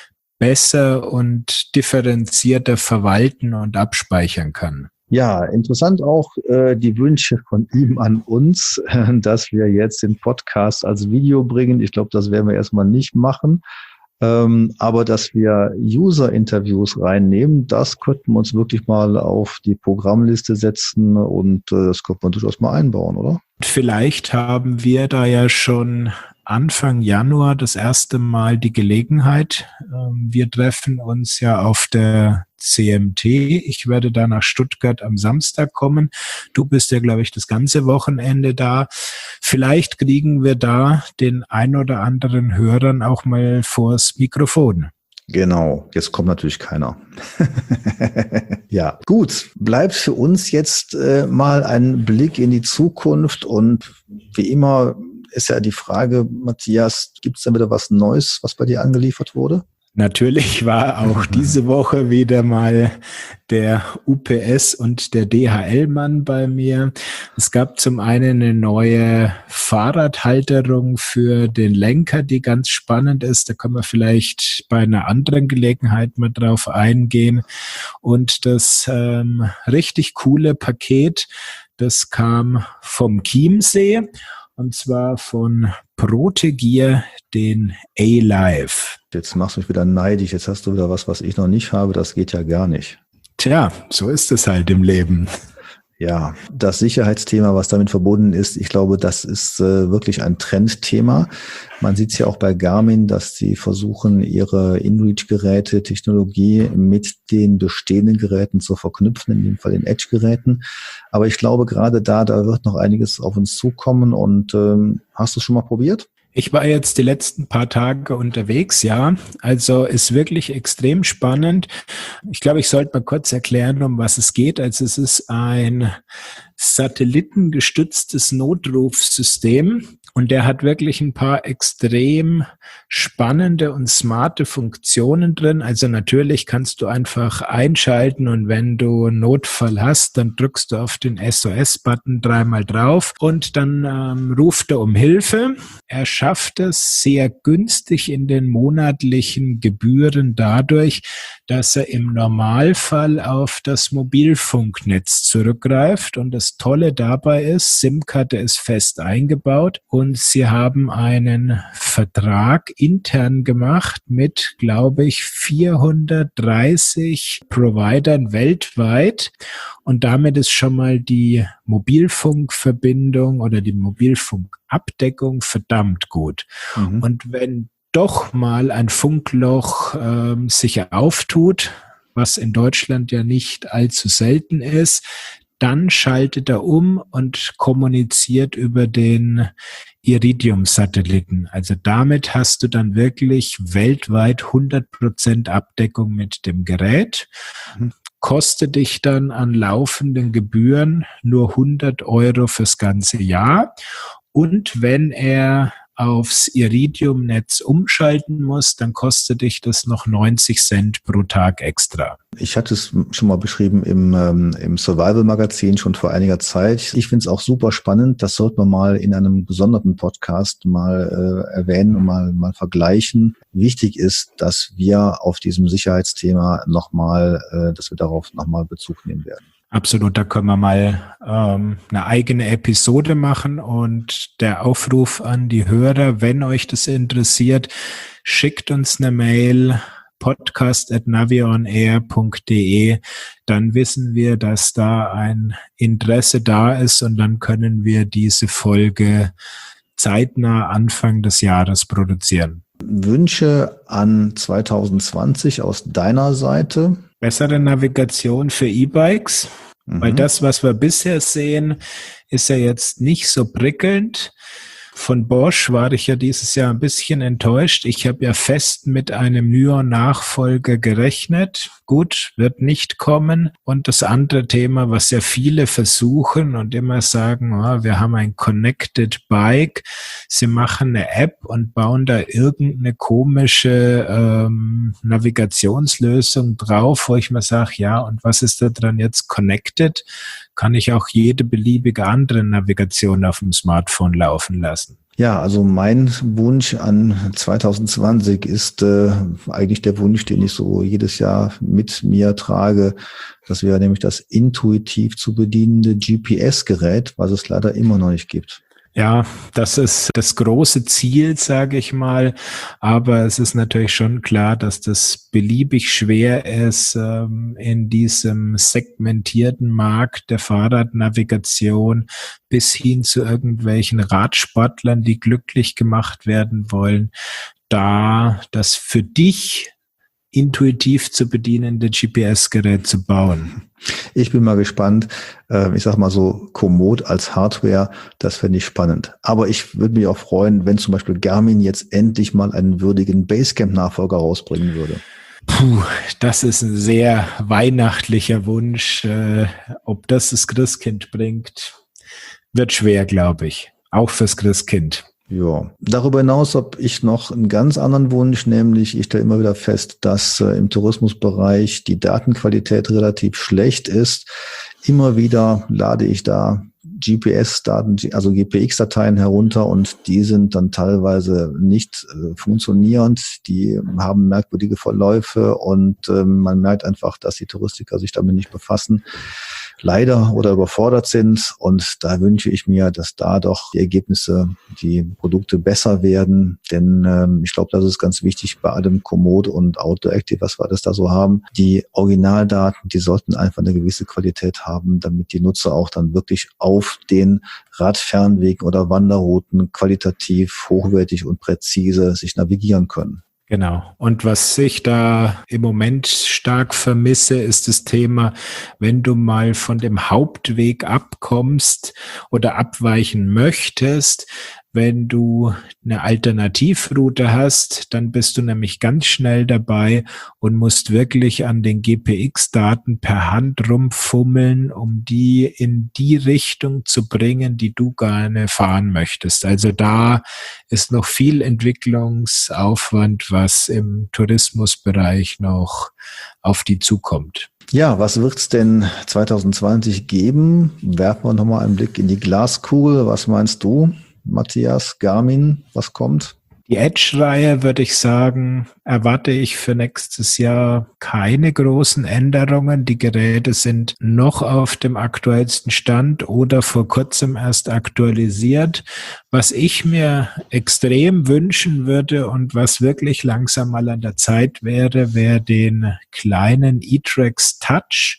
besser und differenzierter verwalten und abspeichern kann. Ja, interessant auch äh, die Wünsche von ihm an uns, äh, dass wir jetzt den Podcast als Video bringen. Ich glaube, das werden wir erstmal nicht machen. Ähm, aber dass wir User-Interviews reinnehmen, das könnten wir uns wirklich mal auf die Programmliste setzen und äh, das könnte man durchaus mal einbauen, oder? Vielleicht haben wir da ja schon Anfang Januar das erste Mal die Gelegenheit. Wir treffen uns ja auf der C M T. Ich werde da nach Stuttgart am Samstag kommen. Du bist ja, glaube ich, das ganze Wochenende da. Vielleicht kriegen wir da den ein oder anderen Hörern auch mal vors Mikrofon. Genau, jetzt kommt natürlich keiner. Ja, gut. Bleibt für uns jetzt äh, mal ein Blick in die Zukunft und wie immer ist ja die Frage, Matthias, gibt es denn wieder was Neues, was bei dir angeliefert wurde? Natürlich war auch diese Woche wieder mal der U P S und der D H L-Mann bei mir. Es gab zum einen eine neue Fahrradhalterung für den Lenker, die ganz spannend ist. Da können wir vielleicht bei einer anderen Gelegenheit mal drauf eingehen. Und das ähm, richtig coole Paket, das kam vom Chiemsee. Und zwar von Protegier, den A-Live. Jetzt machst du mich wieder neidisch. Jetzt hast du wieder was, was ich noch nicht habe. Das geht ja gar nicht. Tja, so ist es halt im Leben. Ja, das Sicherheitsthema, was damit verbunden ist, ich glaube, das ist äh, wirklich ein Trendthema. Man sieht es ja auch bei Garmin, dass sie versuchen, ihre InReach-Geräte, Technologie mit den bestehenden Geräten zu verknüpfen, in dem Fall den Edge-Geräten. Aber ich glaube, gerade da, da wird noch einiges auf uns zukommen. Und ähm, hast du es schon mal probiert? Ich war jetzt die letzten paar Tage unterwegs, ja. Also ist wirklich extrem spannend. Ich glaube, ich sollte mal kurz erklären, um was es geht. Also es ist ein satellitengestütztes Notrufsystem und der hat wirklich ein paar extrem spannende und smarte Funktionen drin. Also natürlich kannst du einfach einschalten und wenn du einen Notfall hast, dann drückst du auf den S O S-Button dreimal drauf und dann ähm, ruft er um Hilfe. Er schafft es sehr günstig in den monatlichen Gebühren dadurch, dass er im Normalfall auf das Mobilfunknetz zurückgreift. Und das Tolle dabei ist, SIM-Karte ist fest eingebaut und sie haben einen Vertrag intern gemacht mit, glaube ich, vierhundertdreißig Providern weltweit. Und damit ist schon mal die Mobilfunkverbindung oder die Mobilfunkabdeckung verdammt gut. Mhm. Und wenn doch mal ein Funkloch ähm, sich auftut, was in Deutschland ja nicht allzu selten ist, dann schaltet er um und kommuniziert über den Iridium-Satelliten. Also damit hast du dann wirklich weltweit hundert Prozent Abdeckung mit dem Gerät. Mhm. Kostet dich dann an laufenden Gebühren nur hundert Euro fürs ganze Jahr. Und wenn er aufs Iridium-Netz umschalten muss, dann kostet dich das noch neunzig Cent pro Tag extra. Ich hatte es schon mal beschrieben im, ähm, im Survival-Magazin schon vor einiger Zeit. Ich finde es auch super spannend. Das sollte man mal in einem gesonderten Podcast mal äh, erwähnen und mal, mal vergleichen. Wichtig ist, dass wir auf diesem Sicherheitsthema nochmal, äh, dass wir darauf nochmal Bezug nehmen werden. Absolut, da können wir mal ähm, eine eigene Episode machen und der Aufruf an die Hörer, wenn euch das interessiert, schickt uns eine Mail podcast at navionair punkt de, dann wissen wir, dass da ein Interesse da ist und dann können wir diese Folge zeitnah Anfang des Jahres produzieren. Wünsche an zwanzig zwanzig aus deiner Seite? Bessere Navigation für E-Bikes, mhm. weil das, was wir bisher sehen, ist ja jetzt nicht so prickelnd. Von Bosch war ich ja dieses Jahr ein bisschen enttäuscht. Ich habe ja fest mit einem Nyon-Nachfolger gerechnet. Gut, wird nicht kommen. Und das andere Thema, was ja viele versuchen und immer sagen, oh, wir haben ein Connected Bike. Sie machen eine App und bauen da irgendeine komische ähm, Navigationslösung drauf, wo ich mir sage, ja, und was ist da dran jetzt connected? Kann ich auch jede beliebige andere Navigation auf dem Smartphone laufen lassen. Ja, also mein Wunsch an zwanzig zwanzig ist äh, eigentlich der Wunsch, den ich so jedes Jahr mit mir trage. Das wäre nämlich das intuitiv zu bedienende G P S-Gerät, was es leider immer noch nicht gibt. Ja, das ist das große Ziel, sage ich mal. Aber es ist natürlich schon klar, dass das beliebig schwer ist, ähm, in diesem segmentierten Markt der Fahrradnavigation bis hin zu irgendwelchen Radsportlern, die glücklich gemacht werden wollen, da das für dich intuitiv zu bedienende G P S-Gerät zu bauen. Ich bin mal gespannt. Ich sag mal so, Komoot als Hardware, das fände ich spannend. Aber ich würde mich auch freuen, wenn zum Beispiel Garmin jetzt endlich mal einen würdigen Basecamp-Nachfolger rausbringen würde. Puh, das ist ein sehr weihnachtlicher Wunsch. Äh, ob das das Christkind bringt, wird schwer, glaube ich. Auch fürs Christkind. Ja, darüber hinaus habe ich noch einen ganz anderen Wunsch, nämlich ich stelle immer wieder fest, dass äh, im Tourismusbereich die Datenqualität relativ schlecht ist. Immer wieder lade ich da G P S-Daten, also G P X-Dateien herunter und die sind dann teilweise nicht äh, funktionierend. Die haben merkwürdige Verläufe und äh, man merkt einfach, dass die Touristiker sich damit nicht befassen. Leider oder überfordert sind. Und da wünsche ich mir, dass da doch die Ergebnisse, die Produkte besser werden. Denn ähm, ich glaube, das ist ganz wichtig bei allem Komoot und Outdoor Active, was wir das da so haben. Die Originaldaten, die sollten einfach eine gewisse Qualität haben, damit die Nutzer auch dann wirklich auf den Radfernwegen oder Wanderrouten qualitativ, hochwertig und präzise sich navigieren können. Genau. Und was ich da im Moment stark vermisse, ist das Thema, wenn du mal von dem Hauptweg abkommst oder abweichen möchtest, wenn du eine Alternativroute hast, dann bist du nämlich ganz schnell dabei und musst wirklich an den G P X-Daten per Hand rumfummeln, um die in die Richtung zu bringen, die du gerne fahren möchtest. Also da ist noch viel Entwicklungsaufwand, was im Tourismusbereich noch auf die zukommt. Ja, was wird's denn zwanzig zwanzig geben? Werfen wir nochmal einen Blick in die Glaskugel. Was meinst du, Matthias, Garmin, was kommt? Die Edge-Reihe, würde ich sagen, erwarte ich für nächstes Jahr keine großen Änderungen. Die Geräte sind noch auf dem aktuellsten Stand oder vor kurzem erst aktualisiert. Was ich mir extrem wünschen würde und was wirklich langsam mal an der Zeit wäre, wäre den kleinen eTrex Touch,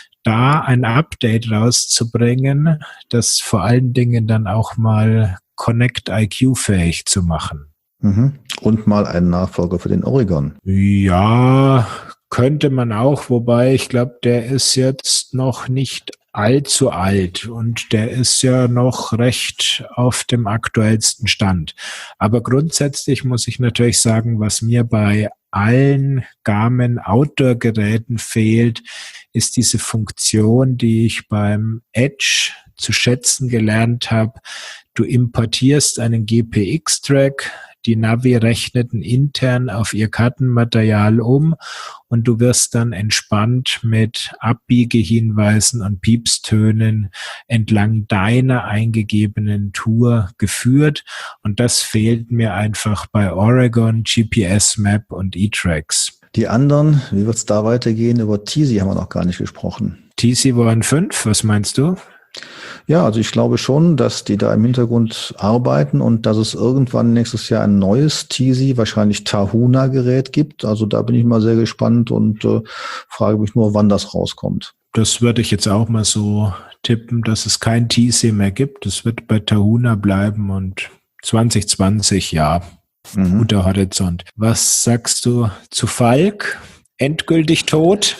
da ein Update rauszubringen, das vor allen Dingen dann auch mal Connect I Q fähig zu machen. Mhm. Und mal einen Nachfolger für den Oregon. Ja, könnte man auch, wobei ich glaube, der ist jetzt noch nicht allzu alt und der ist ja noch recht auf dem aktuellsten Stand. Aber grundsätzlich muss ich natürlich sagen, was mir bei allen Garmin Outdoor-Geräten fehlt, ist diese Funktion, die ich beim Edge zu schätzen gelernt habe. Du importierst einen G P X-Track, die Navi rechnet intern auf ihr Kartenmaterial um und du wirst dann entspannt mit Abbiegehinweisen und Piepstönen entlang deiner eingegebenen Tour geführt. Und das fehlt mir einfach bei Oregon, G P S Map und eTrex. Die anderen, wie wird's da weitergehen? Über Teasy haben wir noch gar nicht gesprochen. Teasy One fünf, was meinst du? Ja, also ich glaube schon, dass die da im Hintergrund arbeiten und dass es irgendwann nächstes Jahr ein neues Teasy, wahrscheinlich Tahuna-Gerät gibt. Also da bin ich mal sehr gespannt und äh, frage mich nur, wann das rauskommt. Das würde ich jetzt auch mal so tippen, dass es kein Teasy mehr gibt. Es wird bei Tahuna bleiben und zwanzig zwanzig, ja, mhm. Guter Horizont. Was sagst du zu Falk? Endgültig tot?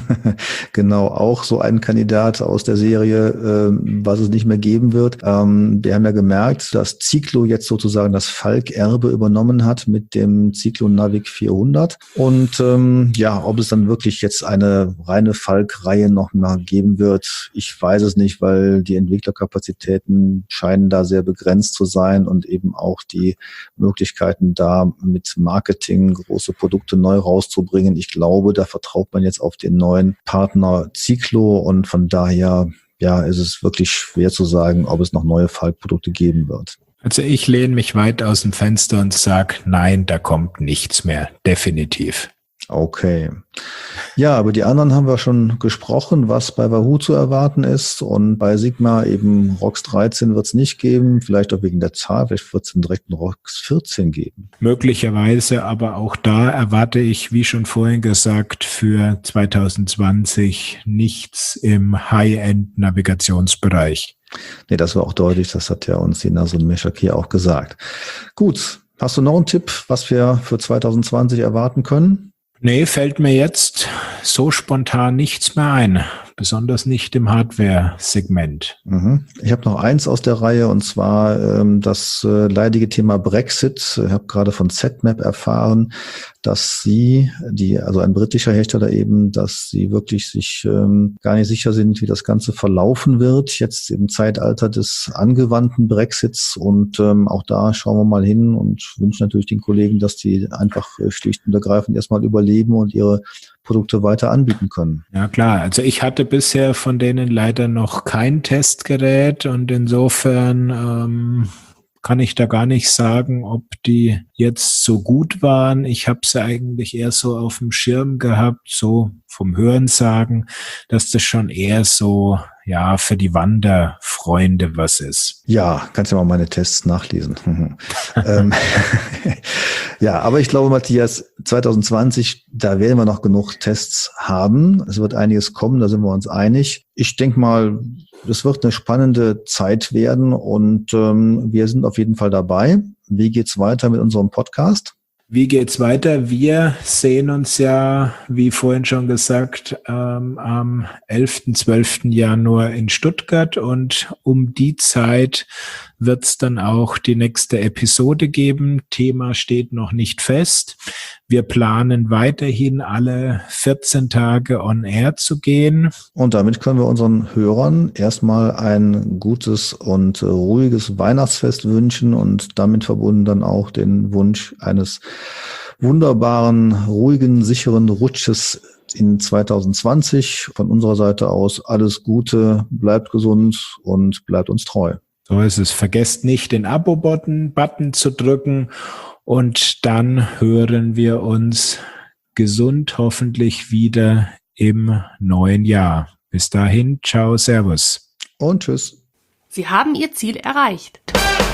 Genau, auch so ein Kandidat aus der Serie, äh, was es nicht mehr geben wird. Ähm, wir haben ja gemerkt, dass Cyclo jetzt sozusagen das Falk-Erbe übernommen hat mit dem Cyclo Navic vierhundert. Und ähm, ja, ob es dann wirklich jetzt eine reine Falk-Reihe noch mal geben wird, ich weiß es nicht, weil die Entwicklerkapazitäten scheinen da sehr begrenzt zu sein und eben auch die Möglichkeiten da mit Marketing große Produkte neu rauszubringen. Ich glaube, Ich glaube, da vertraut man jetzt auf den neuen Partner Cyclo und von daher, ja, ist es wirklich schwer zu sagen, ob es noch neue Falk-Produkte geben wird. Also ich lehne mich weit aus dem Fenster und sage, nein, da kommt nichts mehr, definitiv. Okay. Ja, über die anderen haben wir schon gesprochen, was bei Wahoo zu erwarten ist. Und bei Sigma eben ROX dreizehn wird es nicht geben, vielleicht auch wegen der Zahl, vielleicht wird es einen direkten ROX vierzehn geben. Möglicherweise, aber auch da erwarte ich, wie schon vorhin gesagt, für zwanzig zwanzig nichts im High-End-Navigationsbereich. Nee, das war auch deutlich, das hat ja uns die Nasun Meshak hier auch gesagt. Gut, hast du noch einen Tipp, was wir für zwanzig zwanzig erwarten können? Nee, fällt mir jetzt so spontan nichts mehr ein. Besonders nicht im Hardware-Segment. Mhm. Ich habe noch eins aus der Reihe, und zwar ähm, das äh, leidige Thema Brexit. Ich habe gerade von Z Map erfahren, dass sie, die, also ein britischer Hersteller eben, dass sie wirklich sich ähm, gar nicht sicher sind, wie das Ganze verlaufen wird, jetzt im Zeitalter des angewandten Brexits. Und ähm, auch da schauen wir mal hin und wünschen natürlich den Kollegen, dass die einfach äh, schlicht und ergreifend erstmal überleben und ihre Produkte weiter anbieten können. Ja klar, also ich hatte bisher von denen leider noch kein Testgerät und insofern ähm, kann ich da gar nicht sagen, ob die jetzt so gut waren. Ich habe sie eigentlich eher so auf dem Schirm gehabt, so vom Hörensagen, dass das schon eher so ja für die Wanderfreunde was ist. Ja, kannst ja mal meine Tests nachlesen. ähm, ja, aber ich glaube, Matthias, zwanzig zwanzig, da werden wir noch genug Tests haben. Es wird einiges kommen, da sind wir uns einig. Ich denke mal, es wird eine spannende Zeit werden und ähm, wir sind auf jeden Fall dabei. Wie geht's weiter mit unserem Podcast? Wie geht's weiter? Wir sehen uns ja, wie vorhin schon gesagt, ähm, am elften, zwölften Januar in Stuttgart und um die Zeit wird's dann auch die nächste Episode geben. Thema steht noch nicht fest. Wir planen weiterhin alle vierzehn Tage on air zu gehen. Und damit können wir unseren Hörern erstmal ein gutes und ruhiges Weihnachtsfest wünschen und damit verbunden dann auch den Wunsch eines wunderbaren, ruhigen, sicheren Rutsches in zwanzig zwanzig. Von unserer Seite aus alles Gute, bleibt gesund und bleibt uns treu. So ist es. Vergesst nicht, den Abo-Button Button zu drücken und dann hören wir uns gesund hoffentlich wieder im neuen Jahr. Bis dahin, ciao, servus. Und tschüss. Sie haben Ihr Ziel erreicht.